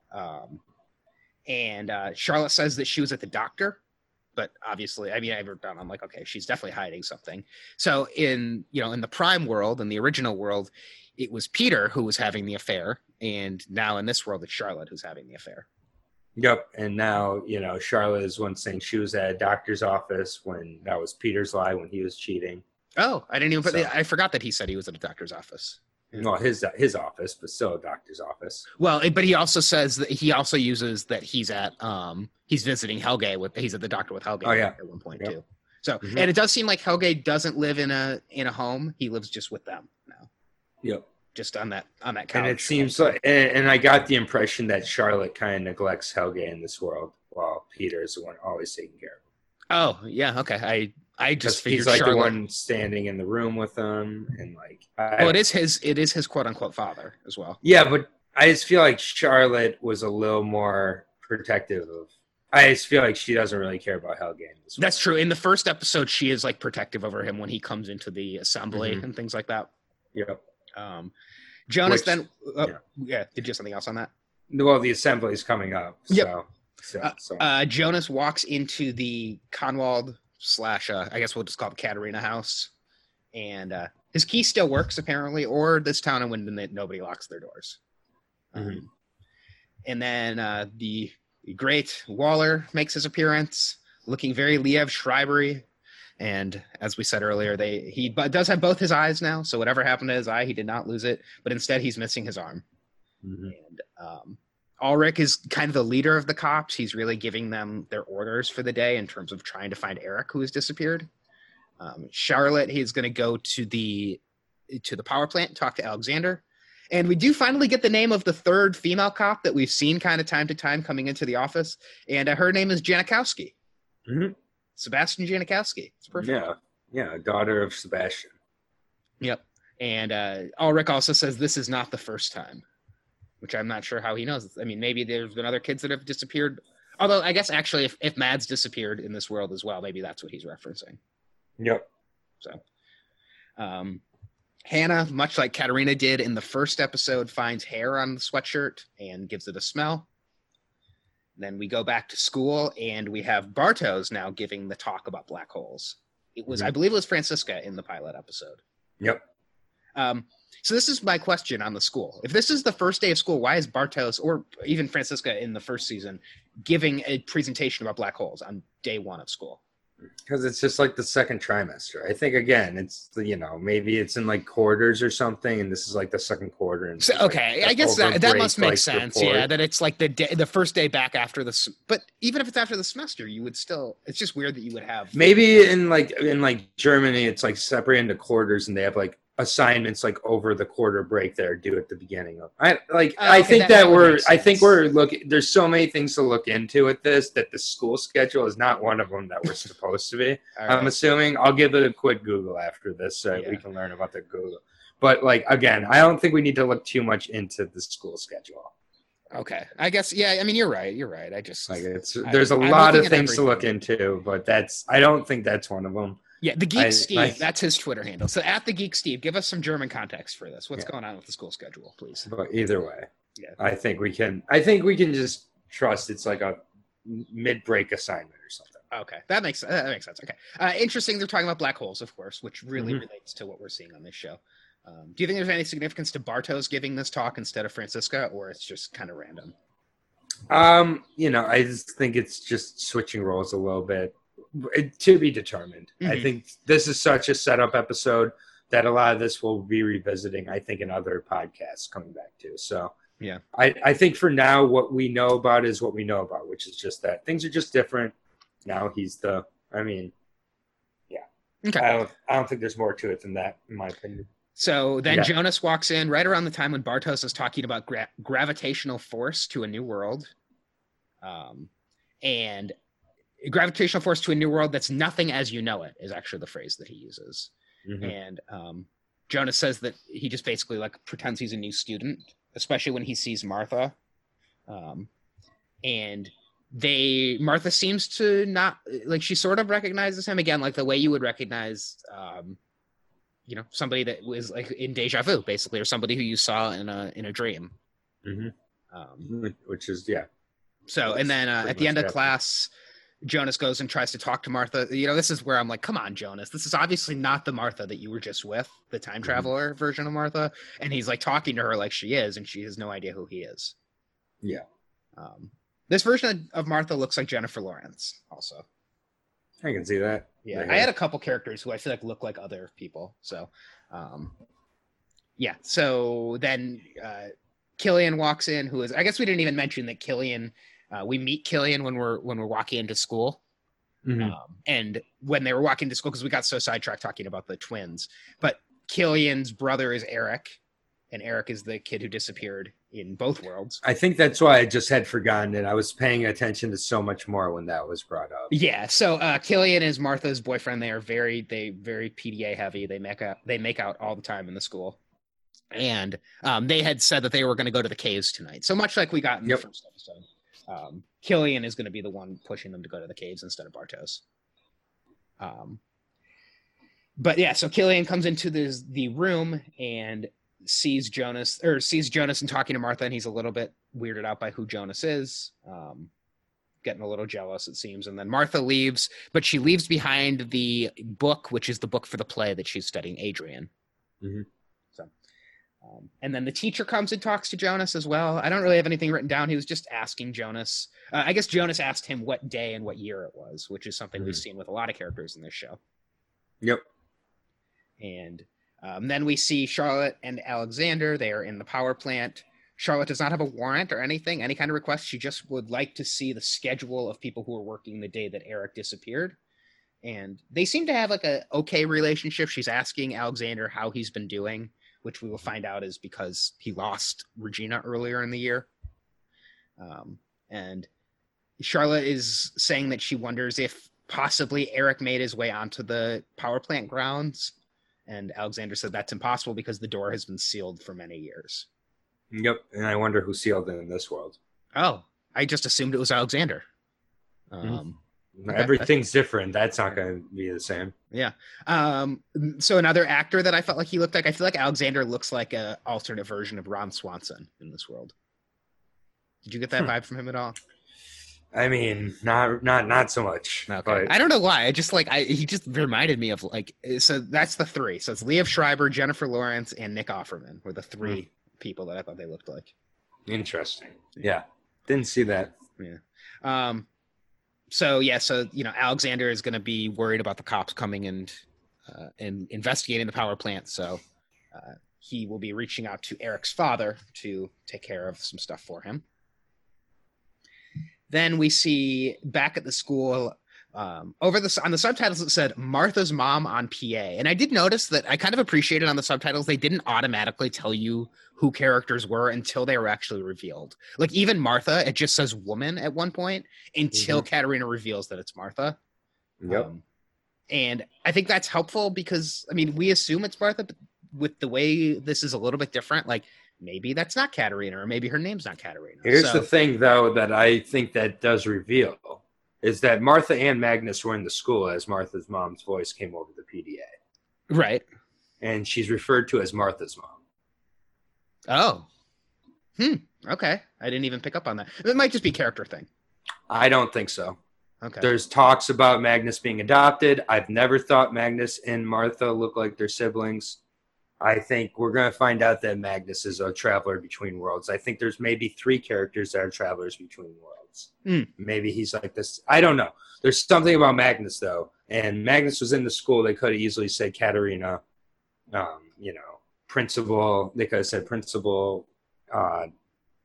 And Charlotte says that she was at the doctor, but obviously, I mean, I wrote down, I'm like, okay, she's definitely hiding something. So in the Prime world, in the original world, it was Peter who was having the affair. And now in this world, it's Charlotte who's having the affair. Yep. And now, Charlotte is one saying she was at a doctor's office when that was Peter's lie when he was cheating. Oh, I didn't even, I forgot that he said he was at a doctor's office. Well, his office, but still a doctor's office. Well, but he also says that he also uses that he's at he's visiting Helge he's at the doctor with Helge at one point too. So and it does seem like Helge doesn't live in a home. He lives just with them now. Yep. Just on that couch. And it seems like, and I got the impression that Charlotte kind of neglects Helge in this world, while Peter is the one always taking care of him. Oh yeah, okay. I just figured he's like Charlotte, the one standing in the room with them, and like. It is his quote unquote father as well. Yeah, but I just feel like Charlotte was a little more protective of. I just feel like she doesn't really care about Helge. That's true. In the first episode, she is like protective over him when he comes into the assembly and things like that. Yep. Jonas did you have something else on that? Well, the assembly is coming up. Yep. So. Jonas walks into the Conwald / I guess we'll just call it Katarina house, and his key still works apparently, or this town in Winden that nobody locks their doors. And then the great Waller makes his appearance, looking very Liev Schreiber-y. And as we said earlier, he does have both his eyes now. So whatever happened to his eye, he did not lose it. But instead, he's missing his arm. And Ulrich is kind of the leader of the cops. He's really giving them their orders for the day in terms of trying to find Eric, who has disappeared. Charlotte, he's going to go to the power plant and talk to Alexander. And we do finally get the name of the 3rd female cop that we've seen kind of time to time coming into the office. And her name is Janikowski. Sebastian Janikowski. It's perfect. Yeah, daughter of Sebastian. Yep. And Ulrich also says this is not the first time, which I'm not sure how he knows. I mean, maybe there's been other kids that have disappeared. Although I guess actually if Mads disappeared in this world as well, maybe that's what he's referencing. Yep. So Hannah, much like Katarina did in the first episode, finds hair on the sweatshirt and gives it a smell. Then we go back to school, and we have Bartos now giving the talk about black holes. It was, I believe it was Francisca in the pilot episode. Yep. So this is my question on the school. If this is the first day of school, why is Bartos, or even Francisca in the first season, giving a presentation about black holes on day 1 of school? Because it's just like the second trimester. I think, again, it's, maybe it's in like quarters or something, and this is like the second quarter. And so, okay, I guess that must make sense. Report. Yeah, that it's like the first day back after the. But even if it's after the semester, you would still. It's just weird that you would have. Maybe in Germany, it's like separated into quarters, and they have like assignments like over the quarter break there due at the beginning of. I think we're looking. There's so many things to look into with this that the school schedule is not one of them that we're supposed to be. I'm assuming. I'll give it a quick Google after this so we can learn about the Google. But again, I don't think we need to look too much into the school schedule. Okay, I guess I mean, you're right. I just there's a lot of things to look into, but I don't think that's one of them. Yeah, the Geek Steve, that's his Twitter handle. So at the Geek Steve, give us some German context for this. What's going on with the school schedule, please? But either way, I think we can just trust it's like a mid-break assignment or something. Okay, that makes sense. Okay, interesting. They're talking about black holes, of course, which really relates to what we're seeing on this show. Do you think there's any significance to Bartos giving this talk instead of Franziska, or it's just kind of random? I just think it's just switching roles a little bit. To be determined. I think this is such a setup episode that a lot of this will be revisiting, I think, in other podcasts coming back to. So yeah, I think for now, what we know about is what we know about, which is just that things are just different. Now okay. I don't think there's more to it than that, in my opinion. So then Jonas walks in right around the time when Bartos is talking about gravitational force to a new world. And gravitational force to a new world that's nothing as you know it is actually the phrase that he uses. And Jonas says that he just basically like pretends he's a new student, especially when he sees Martha. And Martha seems to not, like, she sort of recognizes him again, like the way you would recognize somebody that was like in deja vu, basically, or somebody who you saw in a dream. Which is so, and then at the end of class, Jonas goes and tries to talk to Martha. This is where I'm like, come on, Jonas. This is obviously not the Martha that you were just with, the time traveler version of Martha. And he's like talking to her like she is, and she has no idea who he is. Yeah. This version of Martha looks like Jennifer Lawrence also. I can see that. Yeah. I had a couple characters who I feel like look like other people. So, So then Killian walks in, who is, I guess we didn't even mention that Killian, we meet Killian when we're walking into school. And when they were walking to school, because we got so sidetracked talking about the twins, but Killian's brother is Eric, and Eric is the kid who disappeared in both worlds. I think that's why I just had forgotten it. I was paying attention to so much more when that was brought up. Yeah. So Killian is Martha's boyfriend. They are very PDA heavy. They make out all the time in the school. And they had said that they were going to go to the caves tonight. So much like we got in the first episode. Killian is going to be the one pushing them to go to the caves instead of Bartos. But yeah, so Killian comes into the room and sees Jonas and talking to Martha, and he's a little bit weirded out by who Jonas is, getting a little jealous, it seems. And then Martha leaves, but she leaves behind the book, which is the book for the play that she's studying, Adrian. So, and then the teacher comes and talks to Jonas as well. I don't really have anything written down. He was just asking Jonas. I guess Jonas asked him what day and what year it was, which is something we've seen with a lot of characters in this show. Yep. And then we see Charlotte and Alexander. They are in the power plant. Charlotte does not have a warrant or anything, any kind of request. She just would like to see the schedule of people who are working the day that Eric disappeared. And they seem to have like a okay relationship. She's asking Alexander how he's been doing, which we will find out is because he lost Regina earlier in the year. And Charlotte is saying that she wonders if possibly Eric made his way onto the power plant grounds. And Alexander said that's impossible because the door has been sealed for many years. Yep. And I wonder who sealed it in this world. Oh, I just assumed it was Alexander. Everything's different. That's not going to be the same. Yeah. So another actor that I felt like he looked like, I feel like Alexander looks like an alternate version of Ron Swanson in this world. Did you get that vibe from him at all? I mean, not so much. Okay. But I don't know why. I just he just reminded me of so that's the three. So it's Liev Schreiber, Jennifer Lawrence, and Nick Offerman were the three people that I thought they looked like. Interesting. Yeah. Didn't see that. Yeah. So Alexander is going to be worried about the cops coming and investigating the power plant. So he will be reaching out to Eric's father to take care of some stuff for him. Then we see back at the school on the subtitles, it said Martha's mom on PA. And I did notice that I kind of appreciated on the subtitles, they didn't automatically tell you who characters were until they were actually revealed. Like even Martha, it just says woman at one point until Katerina reveals that it's Martha. Yep. And I think that's helpful because, I mean, we assume it's Martha, but with the way this is a little bit different, like maybe that's not Katerina, or maybe her name's not Katerina. Here's the thing, though, that I think that does reveal is that Martha and Magnus were in the school as Martha's mom's voice came over the PDA. Right. And she's referred to as Martha's mom. Oh. Okay. I didn't even pick up on that. It might just be a character thing. I don't think so. Okay. There's talks about Magnus being adopted. I've never thought Magnus and Martha look like they're siblings. I think we're going to find out that Magnus is a traveler between worlds. I think there's maybe 3 characters that are travelers between worlds. Maybe he's like this. I don't know. There's something about Magnus, though. And Magnus was in the school. They could have easily said Katarina, principal. They could have said principal. What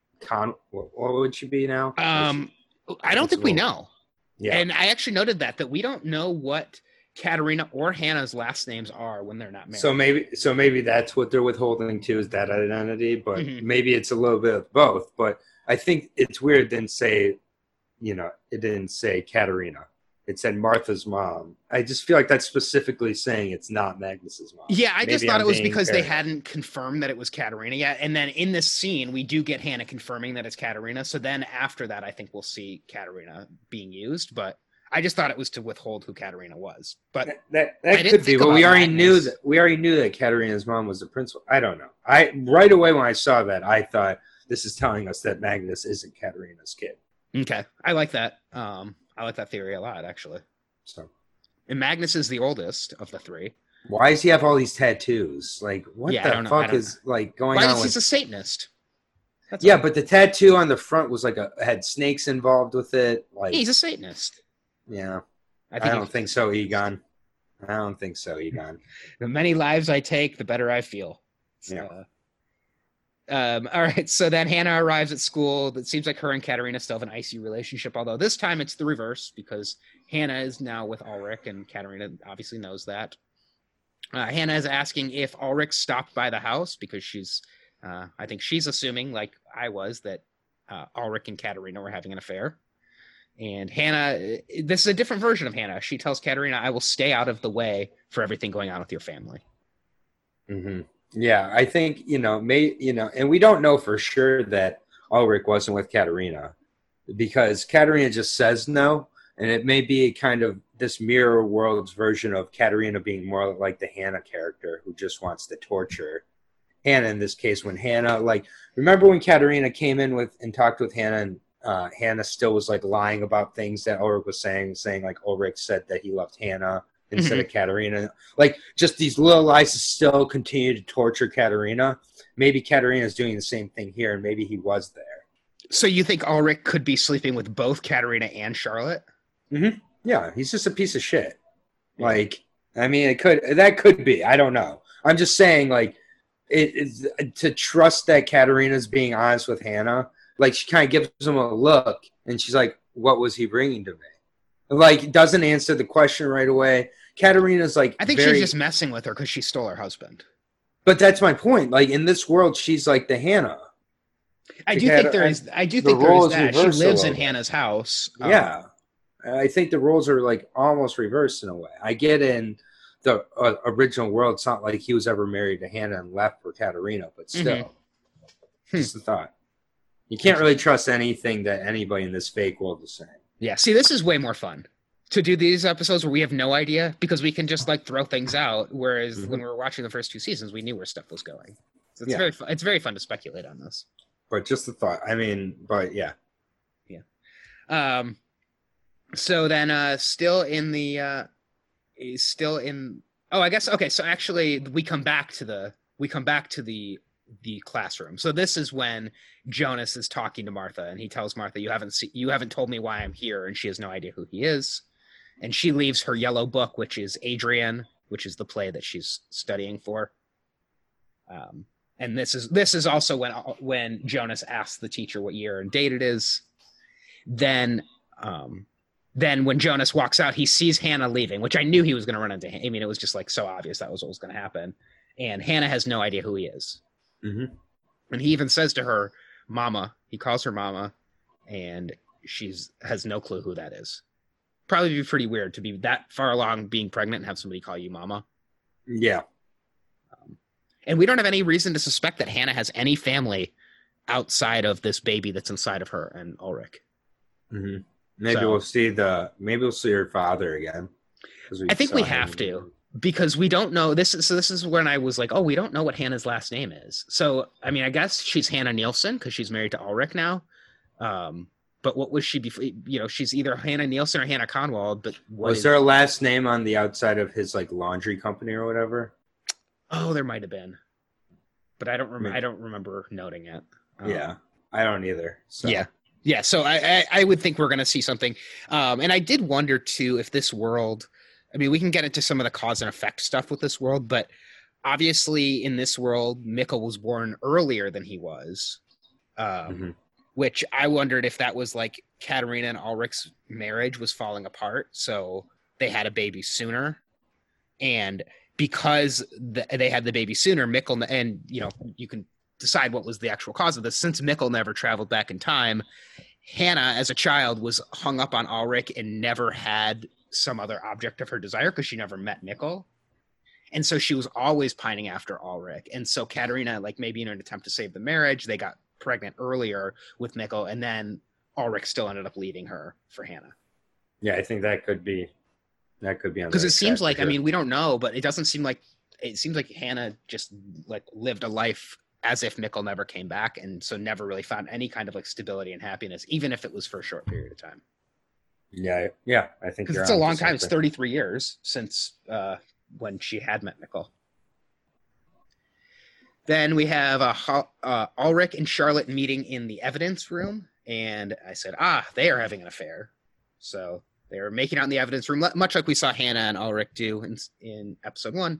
would she be now? I don't think we know. Yeah. And I actually noted that we don't know what Katarina or Hannah's last names are when they're not married. So maybe that's what they're withholding too, is that identity, but maybe it's a little bit of both. But I think it's weird it didn't say Katarina. It said Martha's mom. I just feel like that's specifically saying it's not Magnus's mom. Yeah, I just thought it was because they hadn't confirmed that it was Katarina yet. And then in this scene, we do get Hannah confirming that it's Katarina. So then after that, I think we'll see Katarina being used. But I just thought it was to withhold who Katarina was. But that could be. But we already knew that Katarina's mom was the principal. I don't know. Right away when I saw that, I thought this is telling us that Magnus isn't Katarina's kid. Okay, I like that. I like that theory a lot, actually. So, and Magnus is the oldest of the 3. Why does he have all these tattoos? Like, what the fuck is like going on? Why is he's a Satanist? But the tattoo on the front was like had snakes involved with it. Like, he's a Satanist. Yeah, I don't think so, Egon. I don't think so, Egon. The many lives I take, the better I feel. So, all right, so then Hannah arrives at school. It seems like her and Katarina still have an icy relationship, although this time it's the reverse because Hannah is now with Ulrich, and Katarina obviously knows that. Hannah is asking if Ulrich stopped by the house because I think she's assuming, like I was, that Ulrich and Katarina were having an affair. And Hannah, this is a different version of Hannah. She tells Katarina, I will stay out of the way for everything going on with your family. Mm-hmm. Yeah, I think, and we don't know for sure that Ulrich wasn't with Katarina because Katarina just says no. And it may be kind of this mirror world's version of Katarina being more like the Hannah character who just wants to torture Hannah in this case. When Hannah, remember when Katarina came in and talked with Hannah and Hannah still was like lying about things that Ulrich was saying like Ulrich said that he loved Hannah instead of Katarina. Like just these little lies to still continue to torture Katarina. Maybe Katarina is doing the same thing here, and maybe he was there. So you think Ulrich could be sleeping with both Katarina and Charlotte? Mm-hmm. Yeah, he's just a piece of shit. That could be. I don't know. I'm just saying, to trust that Katarina's being honest with Hannah. Like, she kind of gives him a look, and she's like, what was he bringing to me? Doesn't answer the question right away. Katarina's I think she's just messing with her because she stole her husband. But that's my point. In this world, she's like the Hannah. I do think there is that. She lives in Hannah's house. Yeah. I think the roles are almost reversed in a way. I get in the original world, it's not like he was ever married to Hannah and left for Katarina, but still. Just the thought. You can't really trust anything that anybody in this fake world is saying. Yeah, see, this is way more fun to do these episodes where we have no idea because we can just throw things out. Whereas when we were watching the first 2 seasons, we knew where stuff was going. So it's very fun. It's very fun to speculate on this. But just the thought. Yeah. So then, I guess okay. So actually, we come back to the classroom. So this is when Jonas is talking to Martha, and he tells Martha, "You haven't told me why I'm here," and she has no idea who he is. And she leaves her yellow book, which is Adrian, which is the play that she's studying for. And this is also when Jonas asks the teacher what year and date it is. Then when Jonas walks out, he sees Hannah leaving, which I knew he was going to run into. I mean, it was just so obvious that was what was going to happen. And Hannah has no idea who he is. Mm-hmm. And he even says to her, Mama. He calls her Mama, and has no clue who that is. Probably be pretty weird to be that far along being pregnant and have somebody call you Mama. Yeah. And we don't have any reason to suspect that Hannah has any family outside of this baby that's inside of her and Ulrich. Mm-hmm. Maybe we'll see her father again. I think we have to, because we don't know this. So this is when I was like, oh, we don't know what Hannah's last name is. So, I mean, I guess she's Hannah Nielsen because she's married to Ulrich now. But but what was she before? She's either Hannah Nielsen or Hannah Conwald. But was there a last name on the outside of his like laundry company or whatever? Oh, there might have been, but I don't remember. I don't remember noting it. Yeah, I don't either. So. Yeah. So I would think we're going to see something, and I did wonder too if this world. I mean, we can get into some of the cause and effect stuff with this world, but obviously in this world, Mikkel was born earlier than he was. Which I wondered if that was like Katarina and Ulrich's marriage was falling apart, so they had a baby sooner, and because they had the baby sooner, Mikkel, and you can decide what was the actual cause of this. Since Mikkel never traveled back in time, Hannah, as a child, was hung up on Ulrich and never had some other object of her desire because she never met Mikkel, and so she was always pining after Ulrich. And so Katarina, like maybe in an attempt to save the marriage, they got pregnant earlier with Mikkel, and then Ulrich still ended up leaving her for Hannah. Yeah, I think that could be because it seems like, I mean, we don't know, but it seems like Hannah just like lived a life as if Mikkel never came back, and so never really found any kind of like stability and happiness, even if it was for a short period of time. Yeah, I think because it's a long time. It's 33 years since when she had met Mikkel. Then we have Ulrich and Charlotte meeting in the evidence room, and I said, they are having an affair. So they're making out in the evidence room, much like we saw Hannah and Ulrich do in episode 1.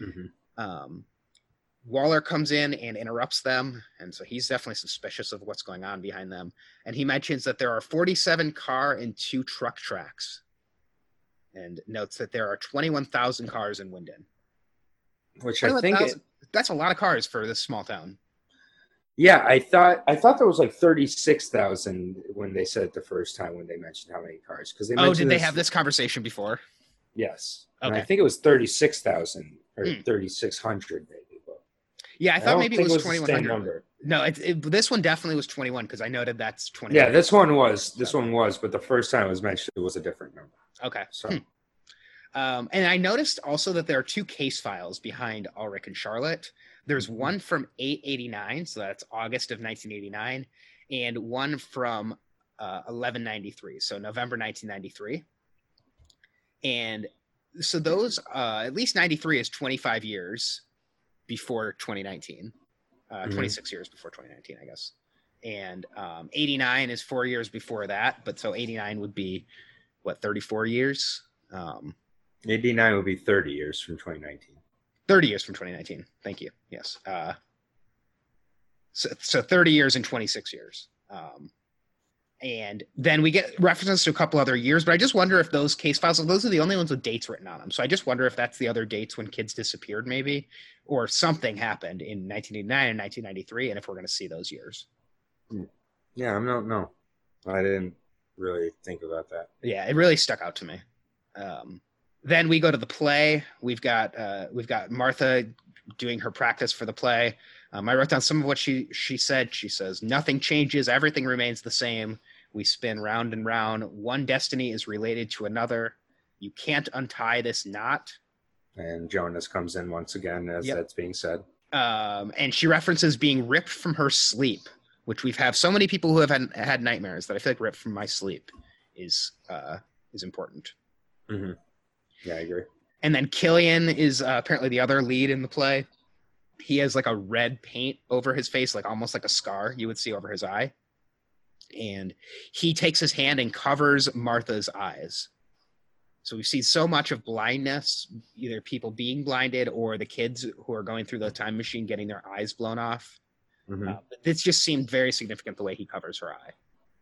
Waller comes in and interrupts them, and so he's definitely suspicious of what's going on behind them. And he mentions that there are 47 car and 2 truck tracks, and notes that there are 21,000 cars in Winden. Which I think... That's a lot of cars for this small town. Yeah, I thought there was like 36,000 when they said it the first time when they mentioned how many cars. Because did they have this conversation before? Yes. Okay. And I think it was 36,000 or 3,600 maybe. But yeah, I thought maybe it was 2,100. No, this one definitely was 21 because I noted that's 21. Yeah, this one was, but the first time it was mentioned it was a different number. Okay. So. And I noticed also that there are 2 case files behind Ulrich and Charlotte. There's one from 889, so that's August of 1989, and one from 1193, so November 1993. And so those, at least 93 is 25 years before 2019, 26 years before 2019, I guess. And 89 is 4 years before that, but so 89 would be, 34 years? 89 would be 30 years from 2019. 30 years from 2019. Thank you. Yes. So 30 years and 26 years. And then we get references to a couple other years, but I just wonder if those case files, those are the only ones with dates written on them. So I just wonder if that's the other dates when kids disappeared maybe, or something happened in 1989 and 1993, and if we're going to see those years. Yeah, I don't know. I didn't really think about that. Yeah, it really stuck out to me. Then we go to the play. We've got Martha doing her practice for the play. I wrote down some of what she said. She says, "Nothing changes. Everything remains the same. We spin round and round. One destiny is related to another. You can't untie this knot." And Jonas comes in once again as that's being said. And she references being ripped from her sleep, which we've had so many people who have had nightmares that I feel like ripped from my sleep is important. Mm-hmm. Yeah, I agree. And then Killian is apparently the other lead in the play. He has like a red paint over his face, like almost like a scar you would see over his eye. And he takes his hand and covers Martha's eyes. So we've seen so much of blindness, either people being blinded or the kids who are going through the time machine getting their eyes blown off. Mm-hmm. This just seemed very significant the way he covers her eye.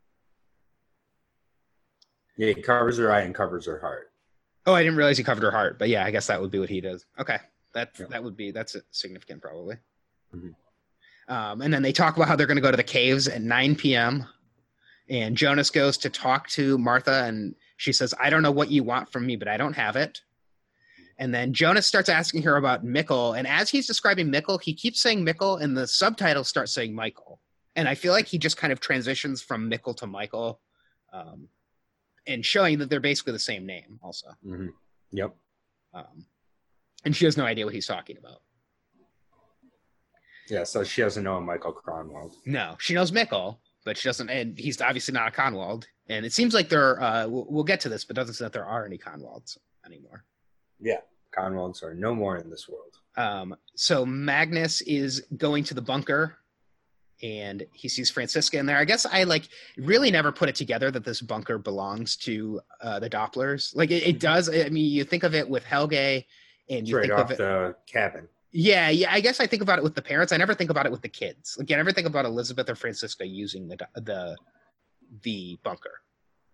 Yeah, he covers her eye and covers her heart. Oh, I didn't realize he covered her heart, but yeah, I guess that would be what he does. Okay, that's significant probably. Mm-hmm. And then they talk about how they're going to go to the caves at 9 p.m. And Jonas goes to talk to Martha, and she says, "I don't know what you want from me, but I don't have it." And then Jonas starts asking her about Mikkel, and as he's describing Mikkel, he keeps saying Mikkel, and the subtitles start saying Michael. And I feel like he just kind of transitions from Mikkel to Michael. And showing that they're basically the same name also. Mm-hmm. Yep. And she has no idea what he's talking about. Yeah, so she doesn't know Michael Cronwald. No, she knows Mikkel, but she doesn't. And he's obviously not a Conwald. And it seems like there. We'll get to this, but it doesn't say that there are any Conwalds anymore. Yeah, Conwalds are no more in this world. So Magnus is going to the bunker, and he sees Franziska in there. I guess I really never put it together that this bunker belongs to the Dopplers. Like it does. I mean, you think of it with Helge, and you think of it the cabin. Yeah. I guess I think about it with the parents. I never think about it with the kids. Like I never think about Elizabeth or Franziska using the bunker.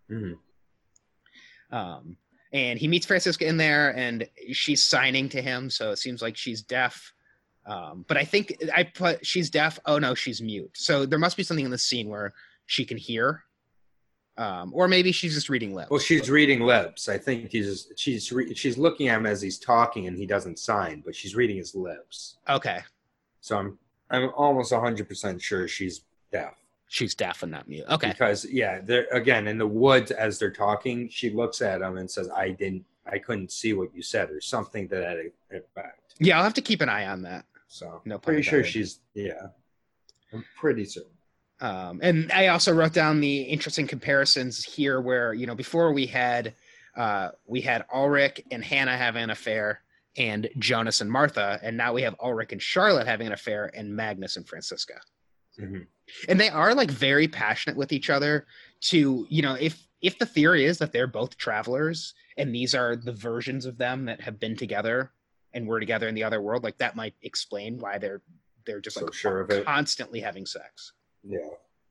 Mm-hmm. And he meets Franziska in there, and she's signing to him, so it seems like she's deaf. But I think I put she's deaf. Oh no, she's mute. So there must be something in the scene where she can hear, or maybe she's just reading lips. Well, she's reading lips. I think she's looking at him as he's talking, and he doesn't sign, but she's reading his lips. Okay. So I'm almost 100% sure she's deaf. She's deaf and not mute. Okay. Because they're again in the woods as they're talking. She looks at him and says, "I couldn't see what you said," or something to that effect. Yeah, I'll have to keep an eye on that. So no, pretty sure she's I'm pretty certain. And I also wrote down the interesting comparisons here, where before we had Ulrich and Hannah having an affair, and Jonas and Martha, and now we have Ulrich and Charlotte having an affair, and Magnus and Franziska. Mm-hmm. And they are very passionate with each other. If the theory is that they're both travelers, and these are the versions of them that have been together and were together in the other world, that might explain why they're just so sure of it, constantly having sex. Yeah.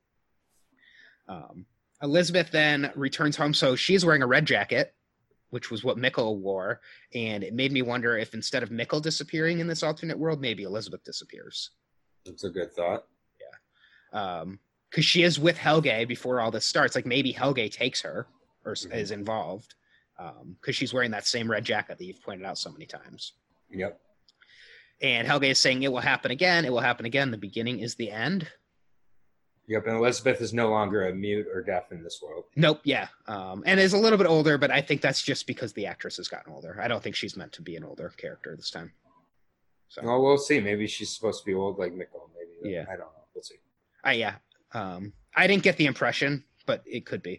Elizabeth then returns home, so she's wearing a red jacket, which was what Mikkel wore, and it made me wonder if instead of Mikkel disappearing in this alternate world, maybe Elizabeth disappears. That's a good thought. Because she is with Helge before all this starts. Maybe Helge takes her or is involved, because she's wearing that same red jacket that you've pointed out so many times. Yep. And Helge is saying it will happen again. It will happen again. The beginning is the end. Yep. And Elizabeth is no longer a mute or deaf in this world. Nope. Yeah. And is a little bit older, but I think that's just because the actress has gotten older. I don't think she's meant to be an older character this time. So. Well, we'll see. Maybe she's supposed to be old like Mikkel. Maybe. Yeah. I don't know. We'll see. I didn't get the impression, but it could be.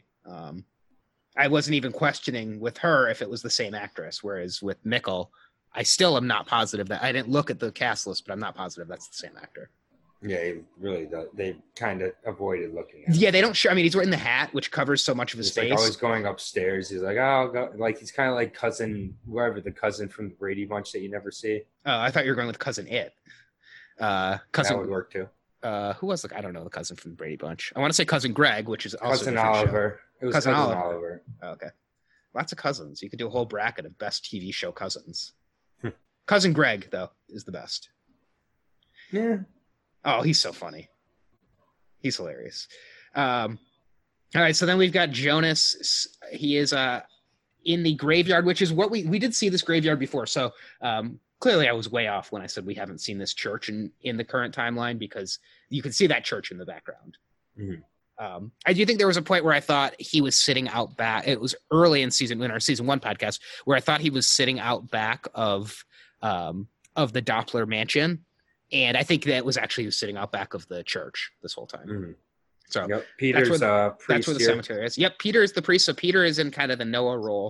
I wasn't even questioning with her if it was the same actress, whereas with Mikkel, I still am not positive that I didn't look at the cast list, but I'm not positive that's the same actor. Yeah, he really does. They kind of avoided looking at him. Yeah, they don't show. I mean, he's wearing the hat, which covers so much of his face. Always going upstairs. He's like, "Oh, I'll go." He's kind of like cousin, whoever the cousin from the Brady Bunch that you never see. Oh, I thought you were going with Cousin It. Cousin that would work too. Who was I don't know the cousin from the Brady Bunch. I want to say Cousin Greg, which is also Cousin Oliver. Show. It was Cousin Oliver. Oh, okay, lots of cousins. You could do a whole bracket of best TV show cousins. Cousin Greg, though, is the best. Yeah. Oh, he's so funny. He's hilarious. All right, so then we've got Jonas. He is in the graveyard, which is what we did see this graveyard before. So clearly I was way off when I said we haven't seen this church in the current timeline, because you can see that church in the background. Mm-hmm. I do think there was a point where I thought he was sitting out back. It was early in our season 1 podcast where I thought he was sitting out back of the Doppler mansion. And I think that was actually he was sitting out back of the church this whole time. Mm-hmm. So yep. Peter's priest. That's where the cemetery is. Yep, Peter is the priest. So Peter is in kind of the Noah role.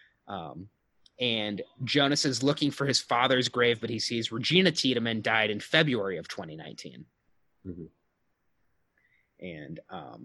And Jonas is looking for his father's grave, but he sees Regina Tiedemann died in February of 2019. Mm-hmm. And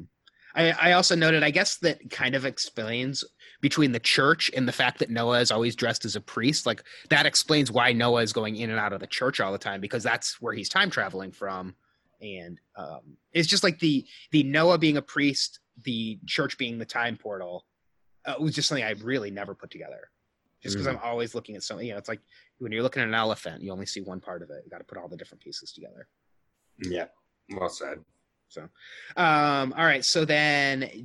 I also noted, I guess that kind of explains between the church and the fact that Noah is always dressed as a priest. That explains why Noah is going in and out of the church all the time, because that's where he's time traveling from. And it's just the Noah being a priest, the church being the time portal, was just something I really never put together. Just because I'm always looking at something, it's like when you're looking at an elephant, you only see one part of it. You got to put all the different pieces together. Yeah, well said. So, all right. So then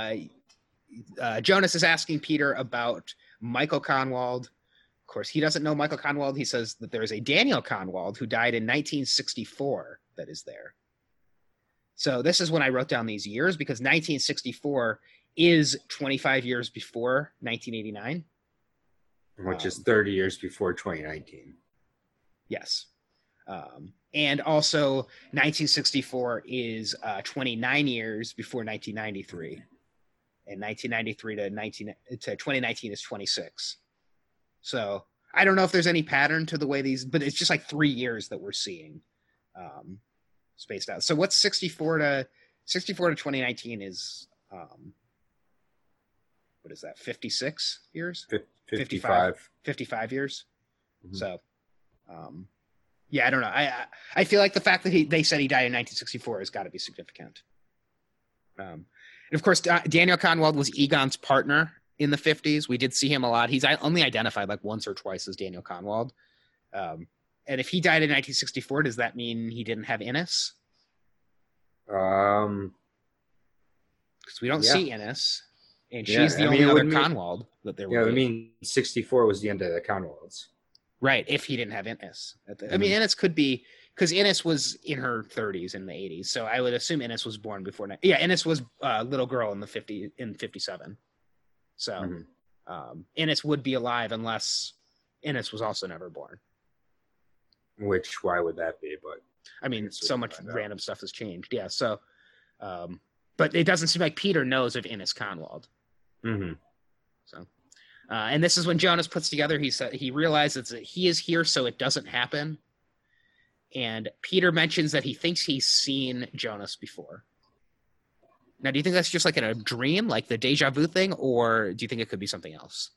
Jonas is asking Peter about Michael Conwald. Of course, he doesn't know Michael Conwald. He says that there is a Daniel Conwald who died in 1964 that is there. So this is when I wrote down these years, because 1964 is 25 years before 1989. Which is 30 years before 2019. Yes. And also 1964 is 29 years before 1993. And 1993 to 2019 is 26. So I don't know if there's any pattern to the way these, but it's just like 3 years that we're seeing spaced out. So what's 64 to 2019 is what is that? 56 years? 55 years. Mm-hmm. So yeah, I don't know. I feel like the fact that they said he died in 1964 has got to be significant. And of course, Daniel Kahnwald was Egon's partner in the 50s. We did see him a lot. He's only identified like once or twice as Daniel Kahnwald. And if he died in 1964, does that mean he didn't have Innes? Because we don't see Innes, and she's the only other Kahnwald that there would be. I mean, 64 was the end of the Kahnwalds. Right, if he didn't have Innes. I mean, Innes could be, because Innes was in her 30s in the 80s, so I would assume Innes was born before. Yeah, Innes was a little girl in 57. So Innes would be alive unless Innes was also never born. Which, why would that be? But I mean, so much random stuff has changed. Yeah, so, but it doesn't seem like Peter knows of Innes Kahnwald. Mm-hmm. So. And this is when Jonas puts together, he realizes that he is here so it doesn't happen. And Peter mentions that he thinks he's seen Jonas before. Now, do you think that's just like in a dream, like the deja vu thing, or do you think it could be something else?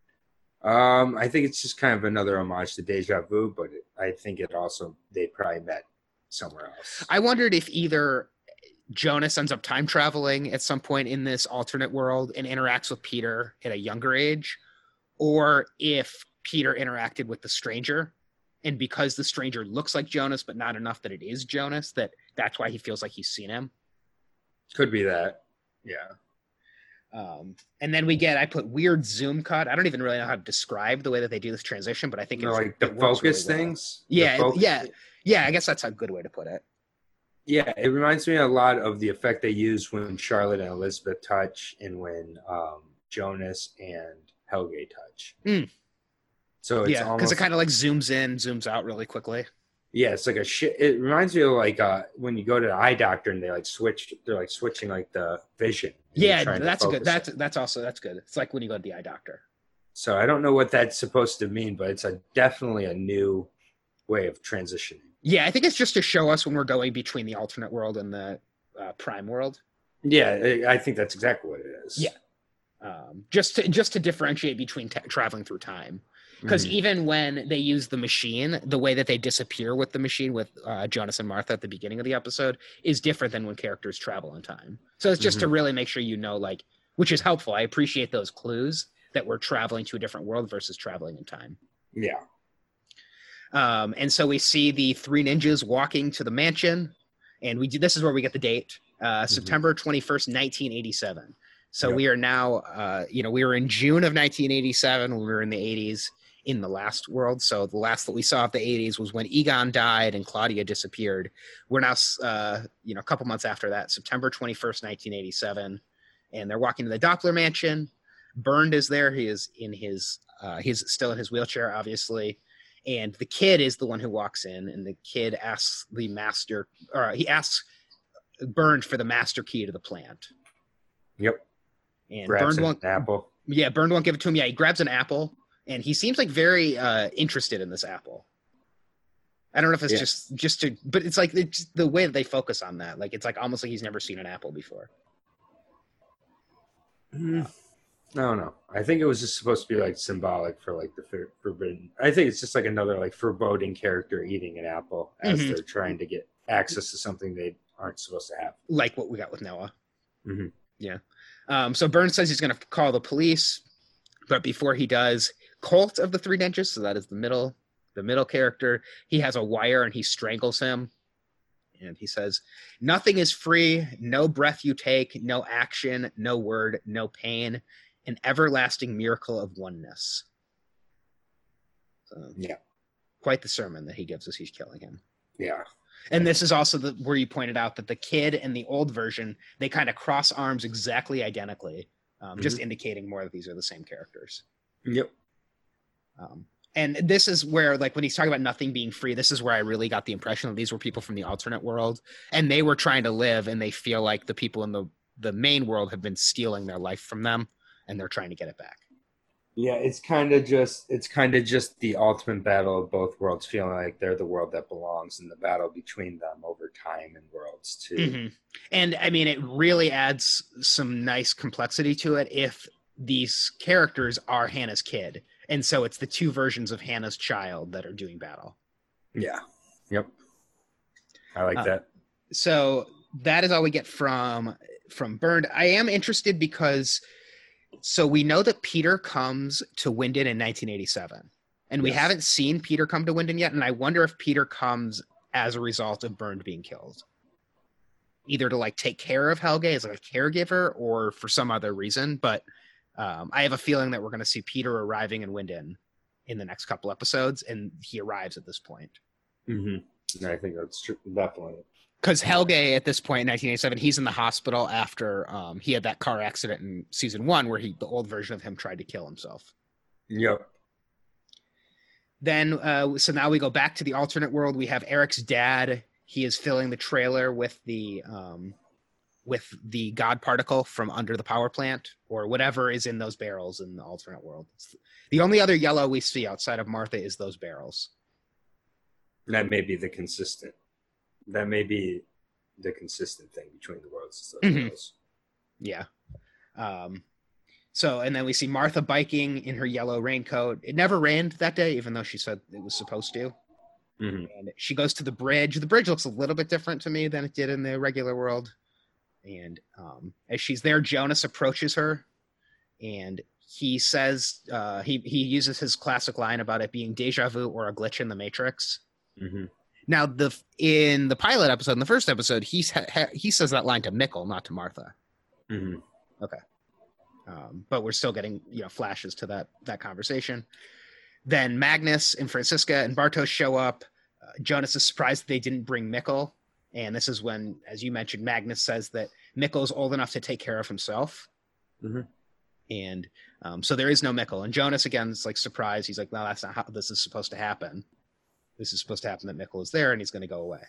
I think it's just kind of another homage to deja vu, but I think they probably met somewhere else. I wondered if either Jonas ends up time traveling at some point in this alternate world and interacts with Peter at a younger age, or if Peter interacted with the stranger, and because the stranger looks like Jonas but not enough that it is Jonas, that's why he feels like he's seen him. Could be that. Yeah. And then I put weird zoom cut. I don't even really know how to describe the way that they do this transition, but I think like the focus really things. Yeah, yeah. I guess that's a good way to put it. Yeah, it reminds me a lot of the effect they use when Charlotte and Elizabeth touch, and when Jonas and Helge touch. So it's because it kind of like zooms in, zooms out really quickly. Yeah, it's like it reminds me of like when you go to the eye doctor and they're like switching like the vision. Yeah, that's good. That's good. It's like when you go to the eye doctor. So I don't know what that's supposed to mean, but it's definitely a new way of transitioning. Yeah, I think it's just to show us when we're going between the alternate world and the prime world. Yeah, I think that's exactly what it is. Yeah, just to differentiate between traveling through time. Because even when they use the machine, the way that they disappear with the machine with Jonas and Martha at the beginning of the episode is different than when characters travel in time. So it's just to really make sure you know, like, which is helpful. I appreciate those clues that we're traveling to a different world versus traveling in time. Yeah. And so we see the three ninjas walking to the mansion, and this is where we get the date, September 21st, 1987. So we are now, we were in June of 1987 when we were in the 80s in the last world. So the last that we saw of the 80s was when Egon died and Claudia disappeared. We're now, a couple months after that, September 21st, 1987, and they're walking to the Doppler mansion. Bernd is there. He is he's still in his wheelchair, obviously. And the kid is the one who walks in, and the kid asks he asks Bernd for the master key to the plant. Yep. And grabs an apple. Yeah, Bernd won't give it to him. Yeah, he grabs an apple, and he seems like very interested in this apple. I don't know if it's just to, but it's like the way that they focus on that. Like, it's like almost like he's never seen an apple before. No. I think it was just supposed to be like symbolic for like the forbidden. I think it's just like another like foreboding character eating an apple as they're trying to get access to something they aren't supposed to have. Like what we got with Noah. Mm-hmm. Yeah. So Bernd says he's going to call the police, but before he does, Colt of the three ninjas, so that is the middle character, he has a wire and he strangles him. And he says, "Nothing is free, no breath you take, no action, no word, no pain, an everlasting miracle of oneness." So, yeah. Quite the sermon that he gives as he's killing him. Yeah. And this is also where you pointed out that the kid and the old version, they kind of cross arms exactly identically, just indicating more that these are the same characters. Yep. And this is where, like, when he's talking about nothing being free, this is where I really got the impression that these were people from the alternate world, and they were trying to live, and they feel like the people in the main world have been stealing their life from them, and they're trying to get it back. Yeah, it's kind of just the ultimate battle of both worlds, feeling like they're the world that belongs, and the battle between them over time and worlds too. Mm-hmm. And I mean, it really adds some nice complexity to it if these characters are Hannah's kid, and so it's the two versions of Hannah's child that are doing battle. Yeah. Yep. I like that. So that is all we get from Burned. I am interested because so we know that Peter comes to Winden in 1987, and we haven't seen Peter come to Winden yet, and I wonder if Peter comes as a result of Burned being killed. Either to like take care of Helge as like a caregiver or for some other reason, but I have a feeling that we're going to see Peter arriving in Winden in the next couple episodes, and he arrives at this point. Mm-hmm. I think that's true, definitely. Because Helge, at this point in 1987, he's in the hospital after he had that car accident in season 1 where the old version of him tried to kill himself. Yep. Then, so now we go back to the alternate world. We have Eric's dad. He is filling the trailer with the God particle from under the power plant, or whatever is in those barrels in the alternate world. The only other yellow we see outside of Martha is those barrels. That may be the consistent thing between the worlds. Mm-hmm. Yeah. So, and then we see Martha biking in her yellow raincoat. It never rained that day, even though she said it was supposed to. Mm-hmm. And she goes to the bridge. The bridge looks a little bit different to me than it did in the regular world. And as she's there, Jonas approaches her, and he says he uses his classic line about it being deja vu or a glitch in the Matrix. Mm-hmm. Now, in the pilot episode, in the first episode, he says that line to Mikkel, not to Martha. Mm-hmm. Okay, but we're still getting flashes to that conversation. Then Magnus and Franziska and Bartosz show up. Jonas is surprised that they didn't bring Mikkel, and this is when, as you mentioned, Magnus says that Mikkel's old enough to take care of himself. Mm-hmm. And so there is no Mikkel. And Jonas, again, is like surprised. He's like, no, that's not how this is supposed to happen. This is supposed to happen that Mikkel is there and he's going to go away.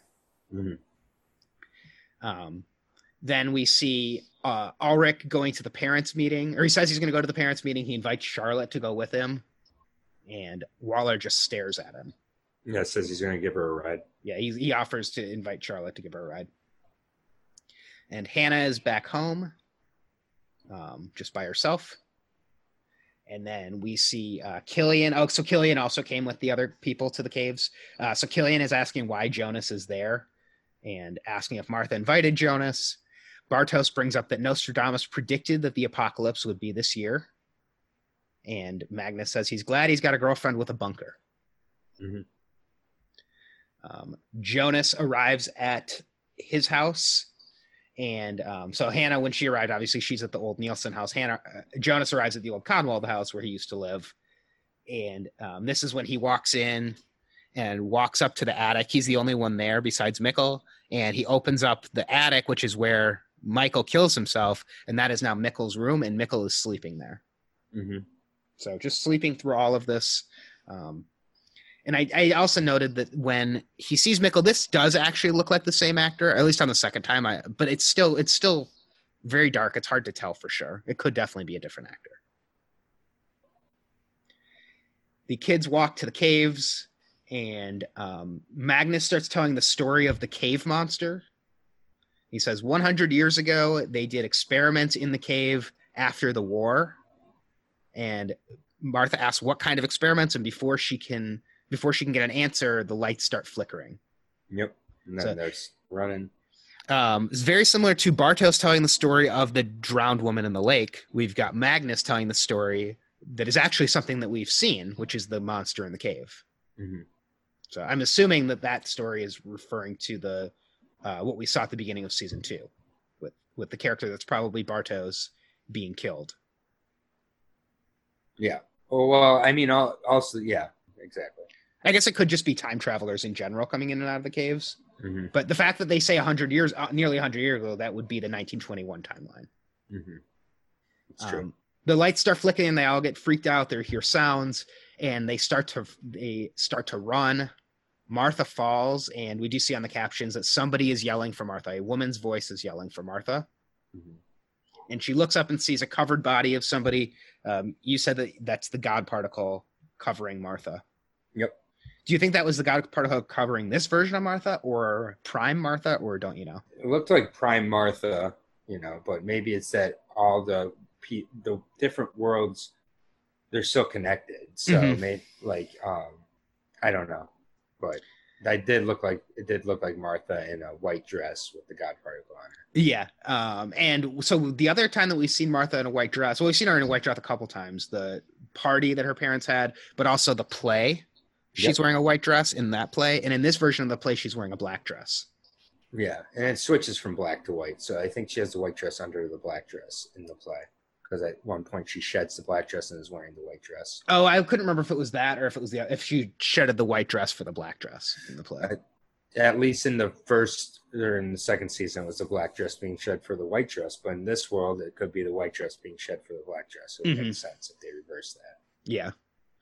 Mm-hmm. Then we see Ulrich going to the parents' meeting, or he says he's going to go to the parents' meeting. He invites Charlotte to go with him, and Waller just stares at him. Yeah, says he's going to give her a ride. Yeah, he offers to invite Charlotte to give her a ride. And Hannah is back home, just by herself. And then we see Killian. Oh, so Killian also came with the other people to the caves. So Killian is asking why Jonas is there and asking if Martha invited Jonas. Bartosz brings up that Nostradamus predicted that the apocalypse would be this year. And Magnus says he's glad he's got a girlfriend with a bunker. Mm-hmm. Jonas arrives at his house. And so Hannah, when she arrived, obviously she's at the old Nielsen house. Jonas arrives at the old Conwald house where he used to live. And this is when he walks in and walks up to the attic. He's the only one there besides Mikkel. And he opens up the attic, which is where Michael kills himself. And that is now Mikkel's room. And Mikkel is sleeping there. Mm-hmm. So just sleeping through all of this. And I also noted that when he sees Mikkel, this does actually look like the same actor, at least on the second time. But it's still very dark. It's hard to tell for sure. It could definitely be a different actor. The kids walk to the caves, and Magnus starts telling the story of the cave monster. He says 100 years ago, they did experiments in the cave after the war. And Martha asks what kind of experiments, and before she can get an answer, the lights start flickering. Yep. And then there's running. It's very similar to Bartosz telling the story of the drowned woman in the lake. We've got Magnus telling the story that is actually something that we've seen, which is the monster in the cave. Mm-hmm. So I'm assuming that story is referring to the what we saw at the beginning of season 2 with the character that's probably Bartosz being killed. Yeah. Oh, well, I mean, also, yeah, exactly. I guess it could just be time travelers in general coming in and out of the caves. Mm-hmm. But the fact that they say 100 years, nearly 100 years ago, that would be the 1921 timeline. Mm-hmm. It's true. The lights start flickering and they all get freaked out. They hear sounds. and they start to run. Martha falls, and we do see on the captions that somebody is yelling for Martha. A woman's voice is yelling for Martha. Mm-hmm. And she looks up and sees a covered body of somebody. You said that that's the God particle covering Martha. Yep. Do you think that was the God particle covering this version of Martha, or Prime Martha, or don't you know? It looked like Prime Martha, but maybe it's that all the different worlds, they're still connected. So maybe I don't know, but it did look like Martha in a white dress with the God particle on her. Yeah. And so the other time that we've seen Martha in a white dress, well, we've seen her in a white dress a couple times, the party that her parents had, but also the play. She's wearing a white dress in that play. And in this version of the play, she's wearing a black dress. Yeah. And it switches from black to white. So I think she has the white dress under the black dress in the play. Because at one point she sheds the black dress and is wearing the white dress. Oh, I couldn't remember if it was that or if it was if she shedded the white dress for the black dress in the play. At least in the first or in the second season, it was the black dress being shed for the white dress. But in this world, it could be the white dress being shed for the black dress. It would make sense if they reverse that. Yeah.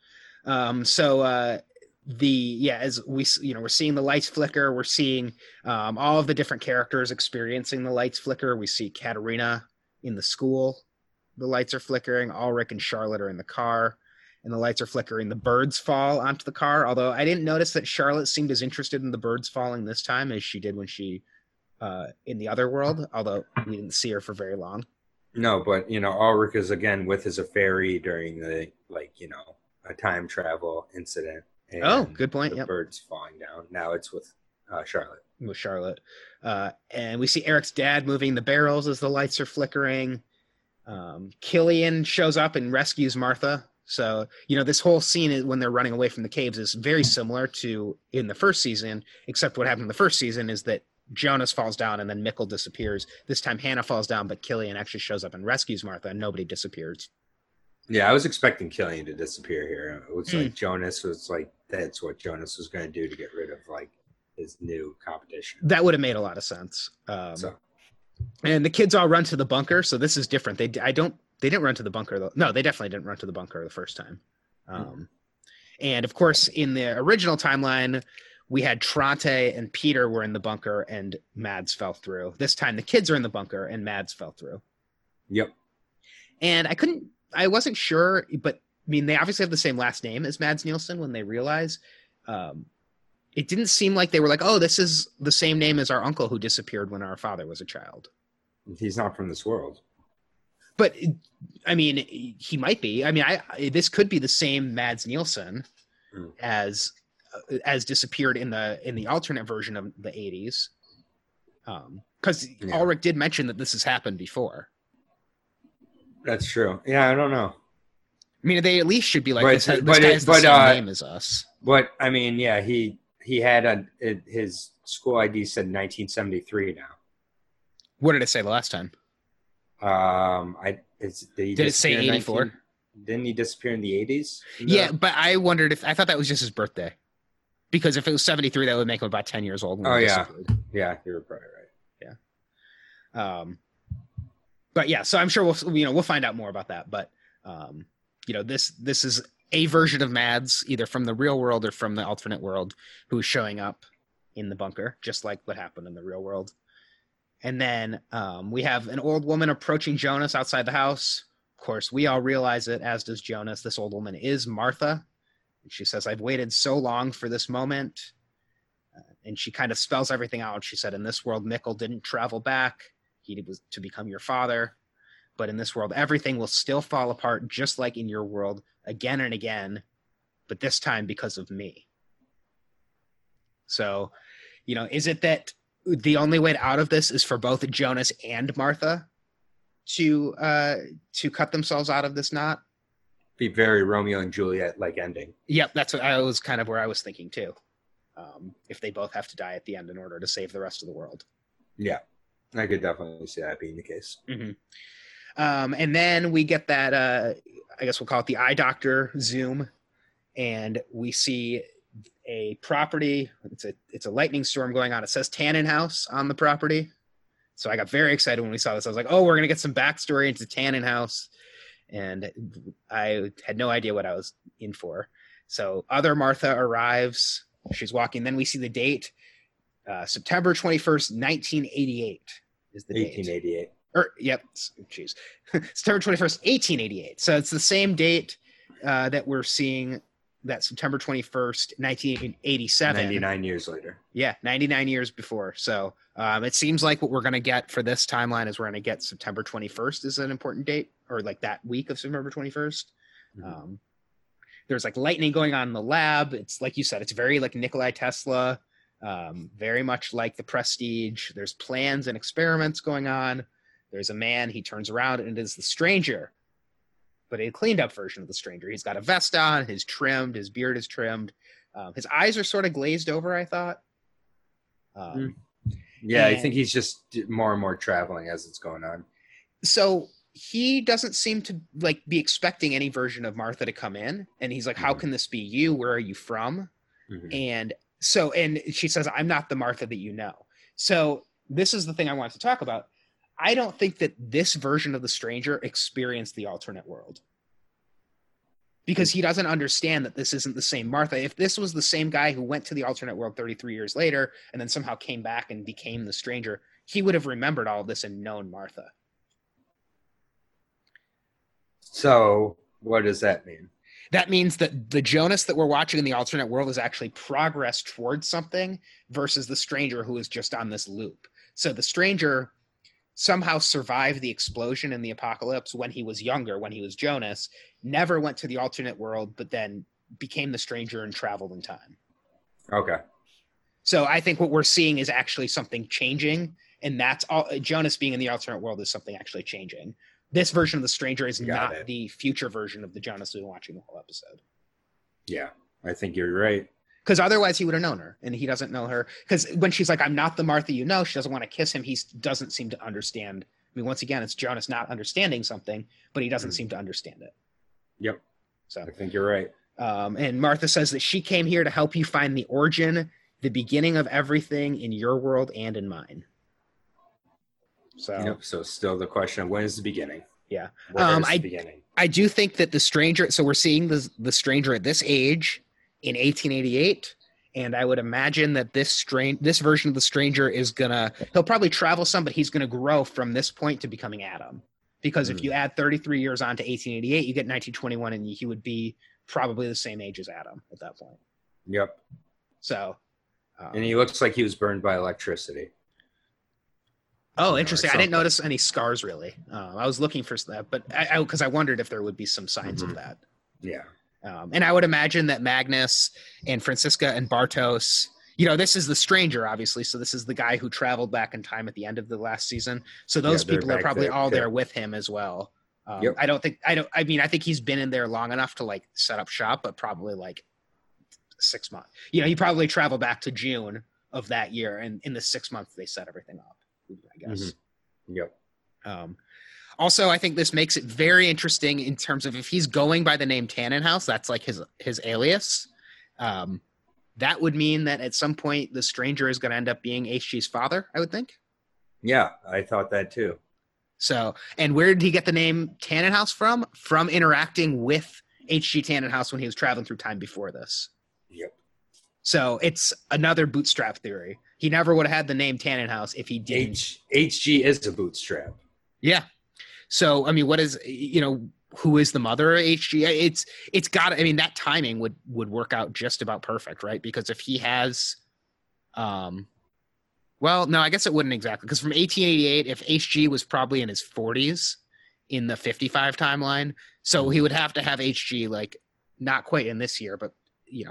As we're seeing the lights flicker, we're seeing all of the different characters experiencing the lights flicker. We see Katerina in the school. The lights are flickering. Ulrich and Charlotte are in the car, and the lights are flickering. The birds fall onto the car, although I didn't notice that Charlotte seemed as interested in the birds falling this time as she did when she in the other world, although we didn't see her for very long. No, but Ulrich is again with his fairy during the a time travel incident. And good point. The birds falling down. Now it's with Charlotte. With Charlotte, and we see Eric's dad moving the barrels as the lights are flickering. Killian shows up and rescues Martha. So, this whole scene is when they're running away from the caves is very similar to in the first season, except what happened in the first season is that Jonas falls down and then Mikkel disappears. This time Hannah falls down, but Killian actually shows up and rescues Martha and nobody disappears. Yeah, I was expecting Killian to disappear here. It was like Jonas was like, that's what Jonas was going to do to get rid of his new competition. That would have made a lot of sense. And the kids all run to the bunker, so this is different. They didn't run to the bunker though. No, they definitely didn't run to the bunker the first time. And of course, in the original timeline, we had Tronte and Peter were in the bunker, and Mads fell through. This time, the kids are in the bunker, and Mads fell through. Yep. And I wasn't sure, but I mean, they obviously have the same last name as Mads Nielsen when they realize. It didn't seem like they were like, oh, this is the same name as our uncle who disappeared when our father was a child. He's not from this world. But, I mean, he might be. I mean, this could be the same Mads Nielsen as disappeared in the alternate version of the 80s. Because Ulrich did mention that this has happened before. That's true. Yeah, I don't know. I mean, they at least should be like, this guy has the same name as us. But, I mean, yeah, he had his school ID said 1973 now. What did it say the last time? Did it say 84? Didn't he disappear in the 80s? Yeah, but I wondered I thought that was just his birthday. Because if it was 73, that would make him about 10 years old. Oh, yeah. Yeah, you're probably right. Yeah. But yeah, so I'm sure we'll find out more about that. But, this is a version of Mads, either from the real world or from the alternate world, who's showing up in the bunker, just like what happened in the real world. And then we have an old woman approaching Jonas outside the house. Of course, we all realize it, as does Jonas. This old woman is Martha. And she says, I've waited so long for this moment. And she kind of spells everything out. She said, in this world, Mikkel didn't travel back. He was to become your father. But in this world, everything will still fall apart, just like in your world, again and again. But this time because of me. So, is it that the only way out of this is for both Jonas and Martha to cut themselves out of this knot? Be very Romeo and Juliet like ending. Yep, that's what I was kind of where I was thinking too. If they both have to die at the end in order to save the rest of the world. Yeah, I could definitely see that being the case. Mm-hmm. And then we get that, I guess we'll call it the eye doctor zoom, and we see a property. It's a lightning storm going on. It says Tannenhaus on the property. So I got very excited when we saw this. I was like, oh, we're going to get some backstory into Tannenhaus. And I had no idea what I was in for. So other Martha arrives. She's walking. Then we see the date. September 21st, 1988 is the date. 1888. Yep. Jeez. September 21st, 1888. So it's the same date that we're seeing, that September 21st, 1987. 99 years later. Yeah, 99 years before. So it seems like what we're going to get for this timeline is we're going to get September 21st is an important date, or like that week of September 21st. Mm-hmm. There's like lightning going on in the lab. It's like you said, it's very like Nikolai Tesla, very much like the Prestige. There's plans and experiments going on. There's a man, he turns around and it is the Stranger, but a cleaned up version of the Stranger. He's got a vest on, his beard is trimmed. His eyes are sort of glazed over, I thought. I think he's just more and more traveling as it's going on. So he doesn't seem to like be expecting any version of Martha to come in. And he's like, how can this be you? Where are you from? Mm-hmm. And she says, I'm not the Martha that you know. So this is the thing I wanted to talk about. I don't think that this version of the Stranger experienced the alternate world, because he doesn't understand that this isn't the same Martha. If this was the same guy who went to the alternate world 33 years later and then somehow came back and became the Stranger, he would have remembered all of this and known Martha. So what does that mean? That means that the Jonas that we're watching in the alternate world is actually progress towards something versus the Stranger who is just on this loop. So the Stranger somehow survived the explosion in the apocalypse when he was younger, when he was Jonas, never went to the alternate world, but then became the Stranger and traveled in time. Okay. So I think what we're seeing is actually something changing, and that's all. Jonas being in the alternate world is something actually changing. This version of the Stranger is not the future version of the Jonas we've been watching the whole episode. Yeah, I think you're right. Because otherwise he would have known her, and he doesn't know her. Because when she's like, I'm not the Martha you know, she doesn't want to kiss him. He doesn't seem to understand. I mean, once again, it's Jonas not understanding something, but he doesn't seem to understand it. Yep. So I think you're right. And Martha says that she came here to help you find the origin, the beginning of everything in your world and in mine. So still the question of when is the beginning? Yeah. The beginning? I do think that the Stranger, so we're seeing the Stranger at this age in 1888, and I would imagine that this version of the Stranger is he'll probably travel some, but he's gonna grow from this point to becoming Adam. Because if you add 33 years on to 1888, you get 1921, and he would be probably the same age as Adam at that point. Yep. So. And he looks like he was burned by electricity. Oh, interesting. I didn't notice any scars, really. I was looking for that, but because I wondered if there would be some signs of that. Yeah. And I would imagine that Magnus and Franziska and Bartos, this is the Stranger, obviously. So this is the guy who traveled back in time at the end of the last season. So those people are probably all there with him as well. Yep. I think he's been in there long enough to like set up shop, but probably like 6 months. He probably traveled back to June of that year, and in the 6 months they set everything up, I guess. Mm-hmm. Yep. Also, I think this makes it very interesting in terms of if he's going by the name Tannenhouse, that's like his alias. That would mean that at some point the Stranger is going to end up being HG's father, I would think. Yeah, I thought that too. So, and where did he get the name Tannenhouse from? From interacting with HG Tannenhouse when he was traveling through time before this. Yep. So it's another bootstrap theory. He never would have had the name Tannenhouse if he didn't. HG is a bootstrap. Yeah. So, I mean, what is, who is the mother of HG? It's got, that timing would work out just about perfect, right? Because if he has, well, no, I guess it wouldn't exactly. Because from 1888, if HG was probably in his 40s in the 55 timeline, so he would have to have HG, like, not quite in this year, but,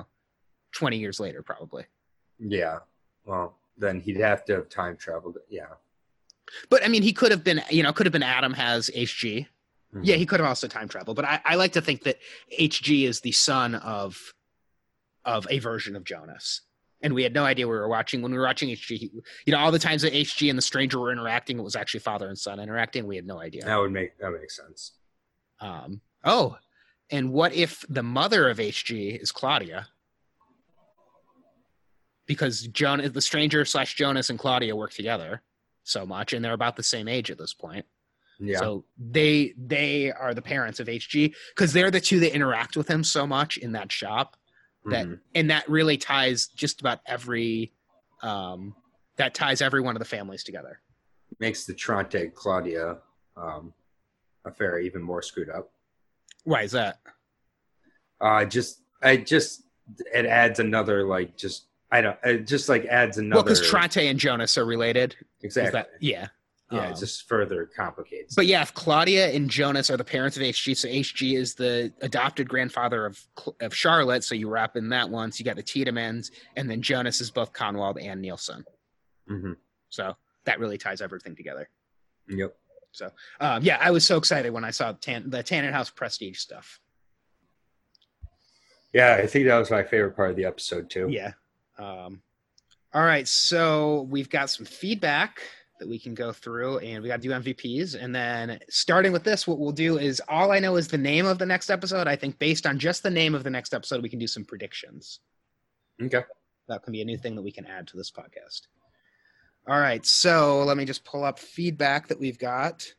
20 years later, probably. Yeah. Well, then he'd have to have time traveled. Yeah. But he could have been, Adam has HG. Mm-hmm. Yeah, he could have also time traveled. But I like to think that HG is the son of a version of Jonas. And we had no idea we were watching. When we were watching HG, all the times that HG and the Stranger were interacting, it was actually father and son interacting. We had no idea. That makes sense. And what if the mother of HG is Claudia? Because the Stranger / Jonas and Claudia work together so much, and they're about the same age at this point. Yeah. So they are the parents of HG because they're the two that interact with him so much in that shop. and that really ties just about every that ties every one of the families together. Makes the Tronte Claudia affair even more screwed up. Why is that? It adds another adds another. Well, because Tronte and Jonas are related. Exactly. Yeah. Yeah, it just further complicates. But yeah, if Claudia and Jonas are the parents of HG, so HG is the adopted grandfather of Charlotte, so you wrap in that one. So you got the Tiedemans, and then Jonas is both Conwald and Nielsen. Mm-hmm. So that really ties everything together. Yep. So yeah, I was so excited when I saw the Tannenhouse Prestige stuff. Yeah, I think that was my favorite part of the episode too. Yeah. All right, so we've got some feedback that we can go through, and we got to do MVPs. And then starting with this, what we'll do is, all I know is the name of the next episode. I think based on just the name of the next episode, we can do some predictions. Okay. That can be a new thing that we can add to this podcast. All right, so let me just pull up feedback that we've got.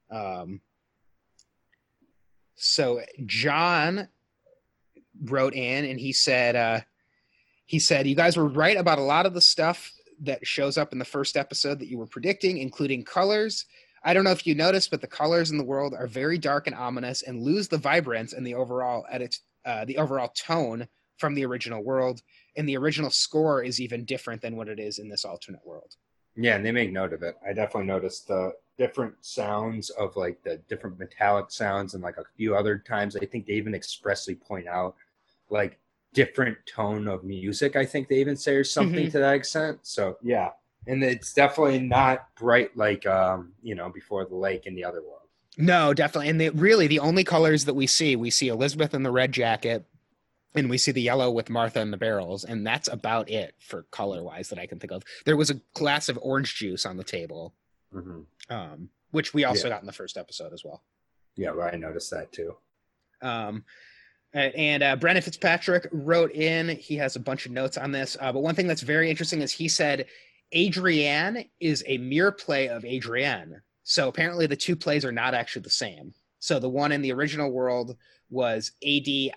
So John wrote in, and he said, you guys were right about a lot of the stuff that shows up in the first episode that you were predicting, including colors. I don't know if you noticed, but the colors in the world are very dark and ominous and lose the vibrance and the overall tone from the original world. And the original score is even different than what it is in this alternate world. Yeah, and they make note of it. I definitely noticed the different sounds of like the different metallic sounds, and like a few other times I think they even expressly point out like different tone of music. I think they even say or something to that extent. So yeah, and it's definitely not bright like Before the Lake in the other world. No, definitely. And the only colors that we see Elizabeth in the red jacket, and we see the yellow with Martha in the barrels, and that's about it for color wise that I can think of. There was a glass of orange juice on the table, which we also got in the first episode as well. Yeah, well, I noticed that too. And Brennan Fitzpatrick wrote in, he has a bunch of notes on this, but one thing that's very interesting is he said Adrienne is a mirror play of Adrienne. So apparently the two plays are not actually the same. So the one in the original world was the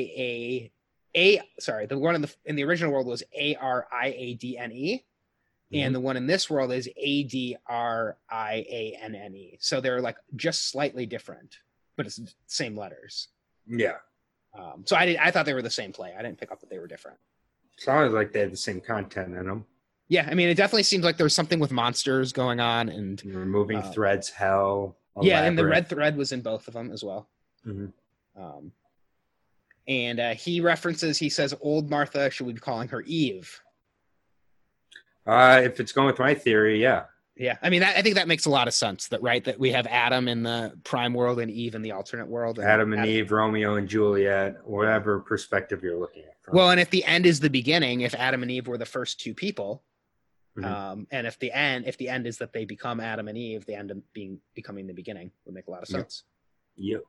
one in the original world was Ariadne, and the one in this world is Adrianne. So they're like just slightly different, but it's the same letters. Yeah. So I thought they were the same play. I didn't pick up that they were different. Sounded like they had the same content in them. Yeah, I mean, it definitely seems like there's something with monsters going on, and removing threads, hell. Yeah, and the red thread was in both of them as well. And he says, old Martha, should we be calling her Eve? If it's going with my theory, yeah. Yeah, I mean, I think that makes a lot of sense. That we have Adam in the prime world and Eve in the alternate world. Adam and Eve, Romeo and Juliet, whatever perspective you're looking at. Well, and if the end is the beginning, if Adam and Eve were the first two people, and if the end is that they become Adam and Eve, the end of becoming the beginning would make a lot of sense. Yep.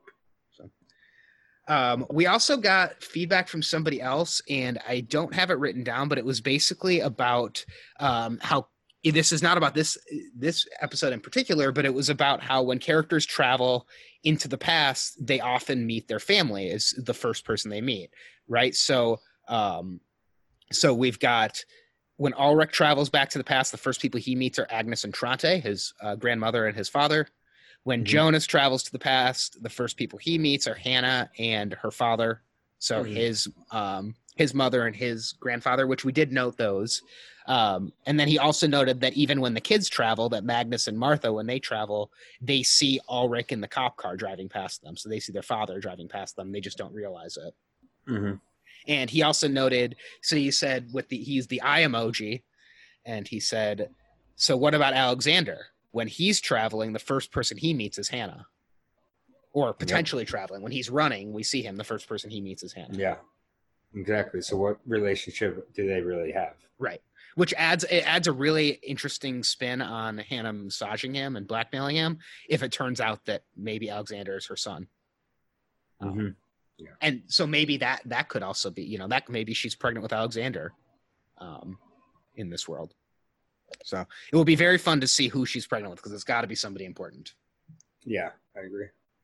So, we also got feedback from somebody else, and I don't have it written down, but it was basically about how. This is not about this episode in particular, but it was about how when characters travel into the past, they often meet their family as the first person they meet, right? So we've got when Ulrich travels back to the past, the first people he meets are Agnes and Tronte, his grandmother and his father. When Jonas travels to the past, the first people he meets are Hannah and her father. So his mother and his grandfather, which we did note those. And then he also noted that even when the kids travel, that Magnus and Martha, when they travel, they see Ulrich in the cop car driving past them. So they see their father driving past them. They just don't realize it. And he also noted, so he said he used the eye emoji, and he said, so what about Alexander? When he's traveling, the first person he meets is Hannah. Or potentially traveling. When he's running, we see him. The first person he meets is Hannah. Yeah, exactly. So what relationship do they really have? Right. Which adds a really interesting spin on Hannah massaging him and blackmailing him if it turns out that maybe Alexander is her son. Yeah. And so maybe that could also be, that maybe she's pregnant with Alexander in this world. So it will be very fun to see who she's pregnant with, because it's got to be somebody important. Yeah, I agree.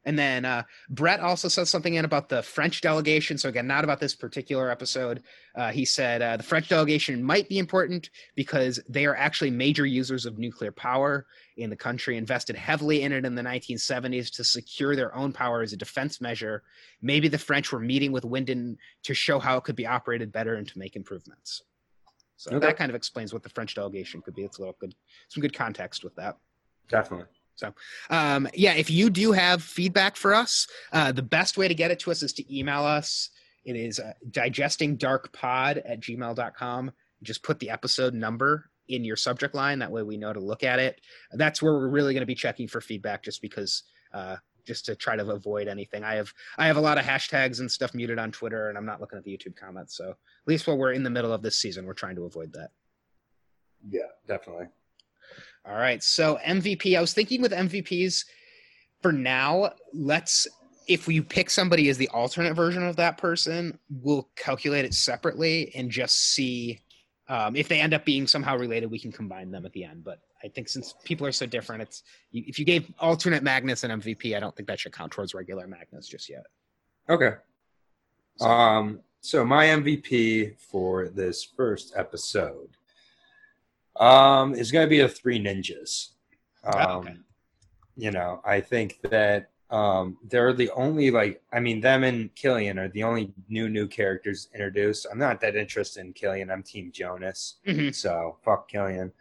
And then Brett also said something in about the French delegation. So again, not about this particular episode. He said the French delegation might be important because they are actually major users of nuclear power in the country, invested heavily in it in the 1970s to secure their own power as a defense measure. Maybe the French were meeting with Winden to show how it could be operated better and to make improvements. So that kind of explains what the French delegation could be. It's some good context with that. Definitely. So, if you do have feedback for us, the best way to get it to us is to email us. It is digestingdarkpod@gmail.com. Just put the episode number in your subject line. That way we know to look at it. That's where we're really going to be checking for feedback, just because just to try to avoid anything. I have a lot of hashtags and stuff muted on Twitter, and I'm not looking at the YouTube comments. So at least while we're in the middle of this season, we're trying to avoid that. Yeah, definitely. All right. So MVP, I was thinking with MVPs for now, if we pick somebody as the alternate version of that person, we'll calculate it separately and just see if they end up being somehow related, we can combine them at the end. But I think since people are so different, if you gave alternate Magnus an MVP, I don't think that should count towards regular Magnus just yet. Okay. So my MVP for this first episode is going to be the Three Ninjas. Okay. I think that they're the only, them and Killian are the only new characters introduced. I'm not that interested in Killian. I'm Team Jonas. Mm-hmm. So fuck Killian.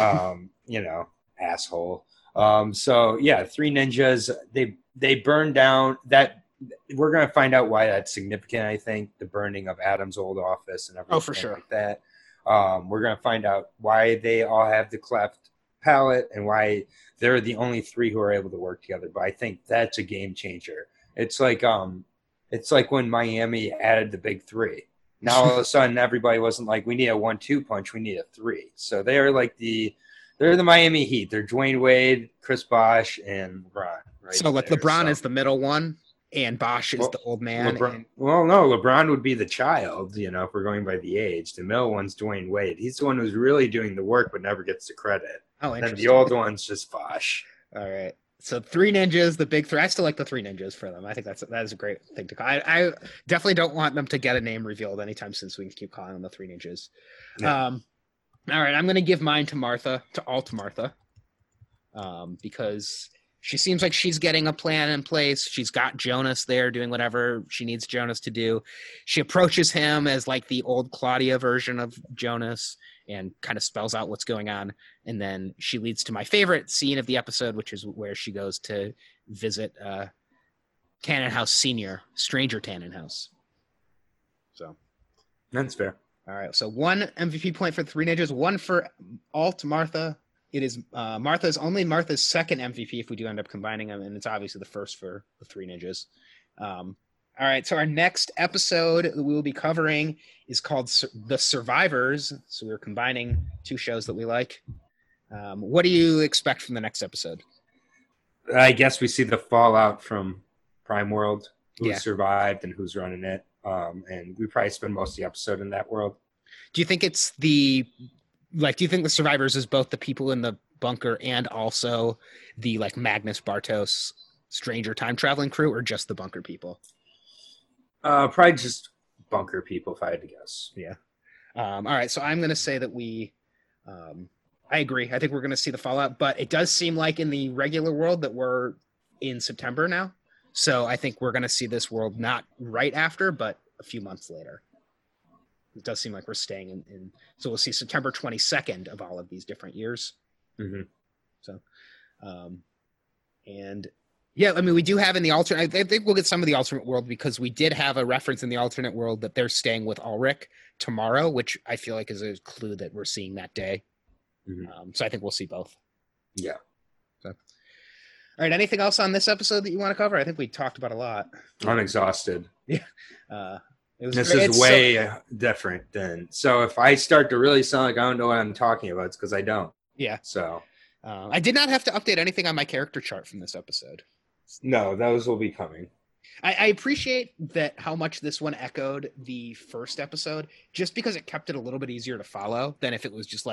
Asshole. Three Ninjas, they burned down that. We're going to find out why that's significant. I think the burning of Adam's old office and everything for sure. like that. We're going to find out why they all have the cleft palate and why they're the only three who are able to work together. But I think that's a game changer. It's like when Miami added the big three. Now all of a sudden everybody wasn't like, we need a 1-2 punch, we need a 3. So they're the Miami Heat. They're Dwayne Wade, Chris Bosh, and LeBron. Right. So LeBron is the middle one, and Bosh is the old man. LeBron would be the child, if we're going by the age. The middle one's Dwayne Wade. He's the one who's really doing the work but never gets the credit. Oh, interesting. And the old one's just Bosh. All right. So Three Ninjas, the big three. I still like the Three Ninjas for them. I think that is a great thing to call. I definitely don't want them to get a name revealed anytime soon, so we can keep calling them the Three Ninjas. Yeah. All right, I'm going to give mine to Martha, because she seems like she's getting a plan in place. She's got Jonas there doing whatever she needs Jonas to do. She approaches him as like the old Claudia version of Jonas and kind of spells out what's going on. And then she leads to my favorite scene of the episode, which is where she goes to visit Tannenhouse Sr., Stranger Tannenhouse. So that's fair. All right. So 1 MVP point for the Three Ninjas, 1 for Alt Martha. It is Martha's second MVP if we do end up combining them, and it's obviously the first for the Three Ninjas. All right, so our next episode that we will be covering is called The Survivors. So we're combining 2 shows that we like. What do you expect from the next episode? I guess we see the fallout from Prime World, who survived and who's running it. And we probably spend most of the episode in that world. Do you think it's do you think the Survivors is both the people in the bunker and also the Magnus Bartos stranger time traveling crew, or just the bunker people? Probably just bunker people, if I had to guess. Yeah. All right. So I'm going to say that I agree. I think we're going to see the fallout, but it does seem like in the regular world that we're in September now. So I think we're going to see this world not right after, but a few months later. It does seem like we're staying in. So we'll see September 22nd of all of these different years. Mm-hmm. So, we do have in the alternate, I think we'll get some of the alternate world because we did have a reference in the alternate world that they're staying with Ulrich tomorrow, which I feel like is a clue that we're seeing that day. Mm-hmm. So I think we'll see both. Yeah. So, all right. Anything else on this episode that you want to cover? I think we talked about a lot. I'm exhausted. Yeah. This is way different than. So if I start to really sound like I don't know what I'm talking about, it's because I don't. Yeah. So I did not have to update anything on my character chart from this episode. No, those will be coming. I appreciate that how much this one echoed the first episode, just because it kept it a little bit easier to follow than if it was just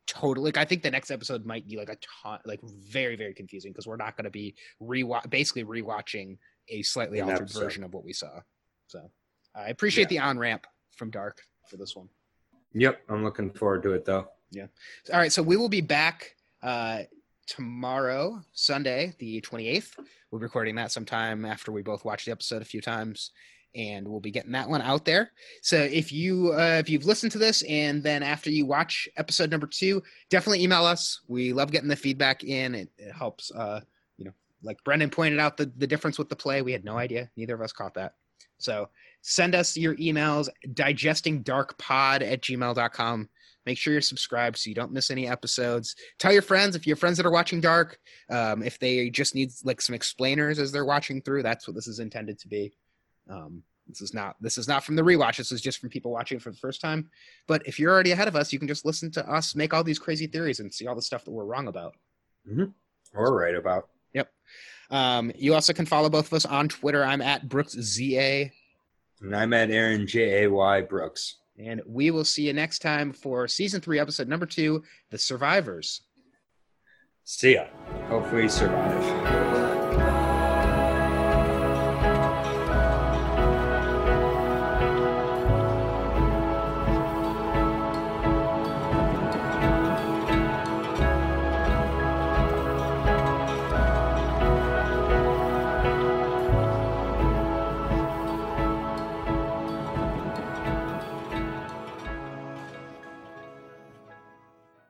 totally. Like, I think the next episode might be like a ton, like very, very confusing because we're not going to be basically rewatching a slightly altered version of what we saw. So I appreciate the on-ramp from Dark for this one. Yep, I'm looking forward to it though. Yeah. All right, so we will be back tomorrow, Sunday, the 28th. We're recording that sometime after we both watched the episode a few times, and we'll be getting that one out there. So if you've listened to this and then after you watch episode number 2, definitely email us. We love getting the feedback in. It helps. Like Brendan pointed out, the difference with the play, we had no idea. Neither of us caught that. So send us your emails, digestingdarkpod@gmail.com. Make sure you're subscribed so you don't miss any episodes. Tell your friends, if you have friends that are watching Dark, if they just need like some explainers as they're watching through, that's what this is intended to be. This is not from the rewatch. This is just from people watching for the first time. But if you're already ahead of us, you can just listen to us make all these crazy theories and see all the stuff that we're wrong about. Mm-hmm. Or right about. Yep. You also can follow both of us on Twitter. I'm at BrooksZA. And I'm at Aaron Jay Brooks. And we will see you next time for season 3, episode number 2, The Survivors. See ya. Hopefully survive.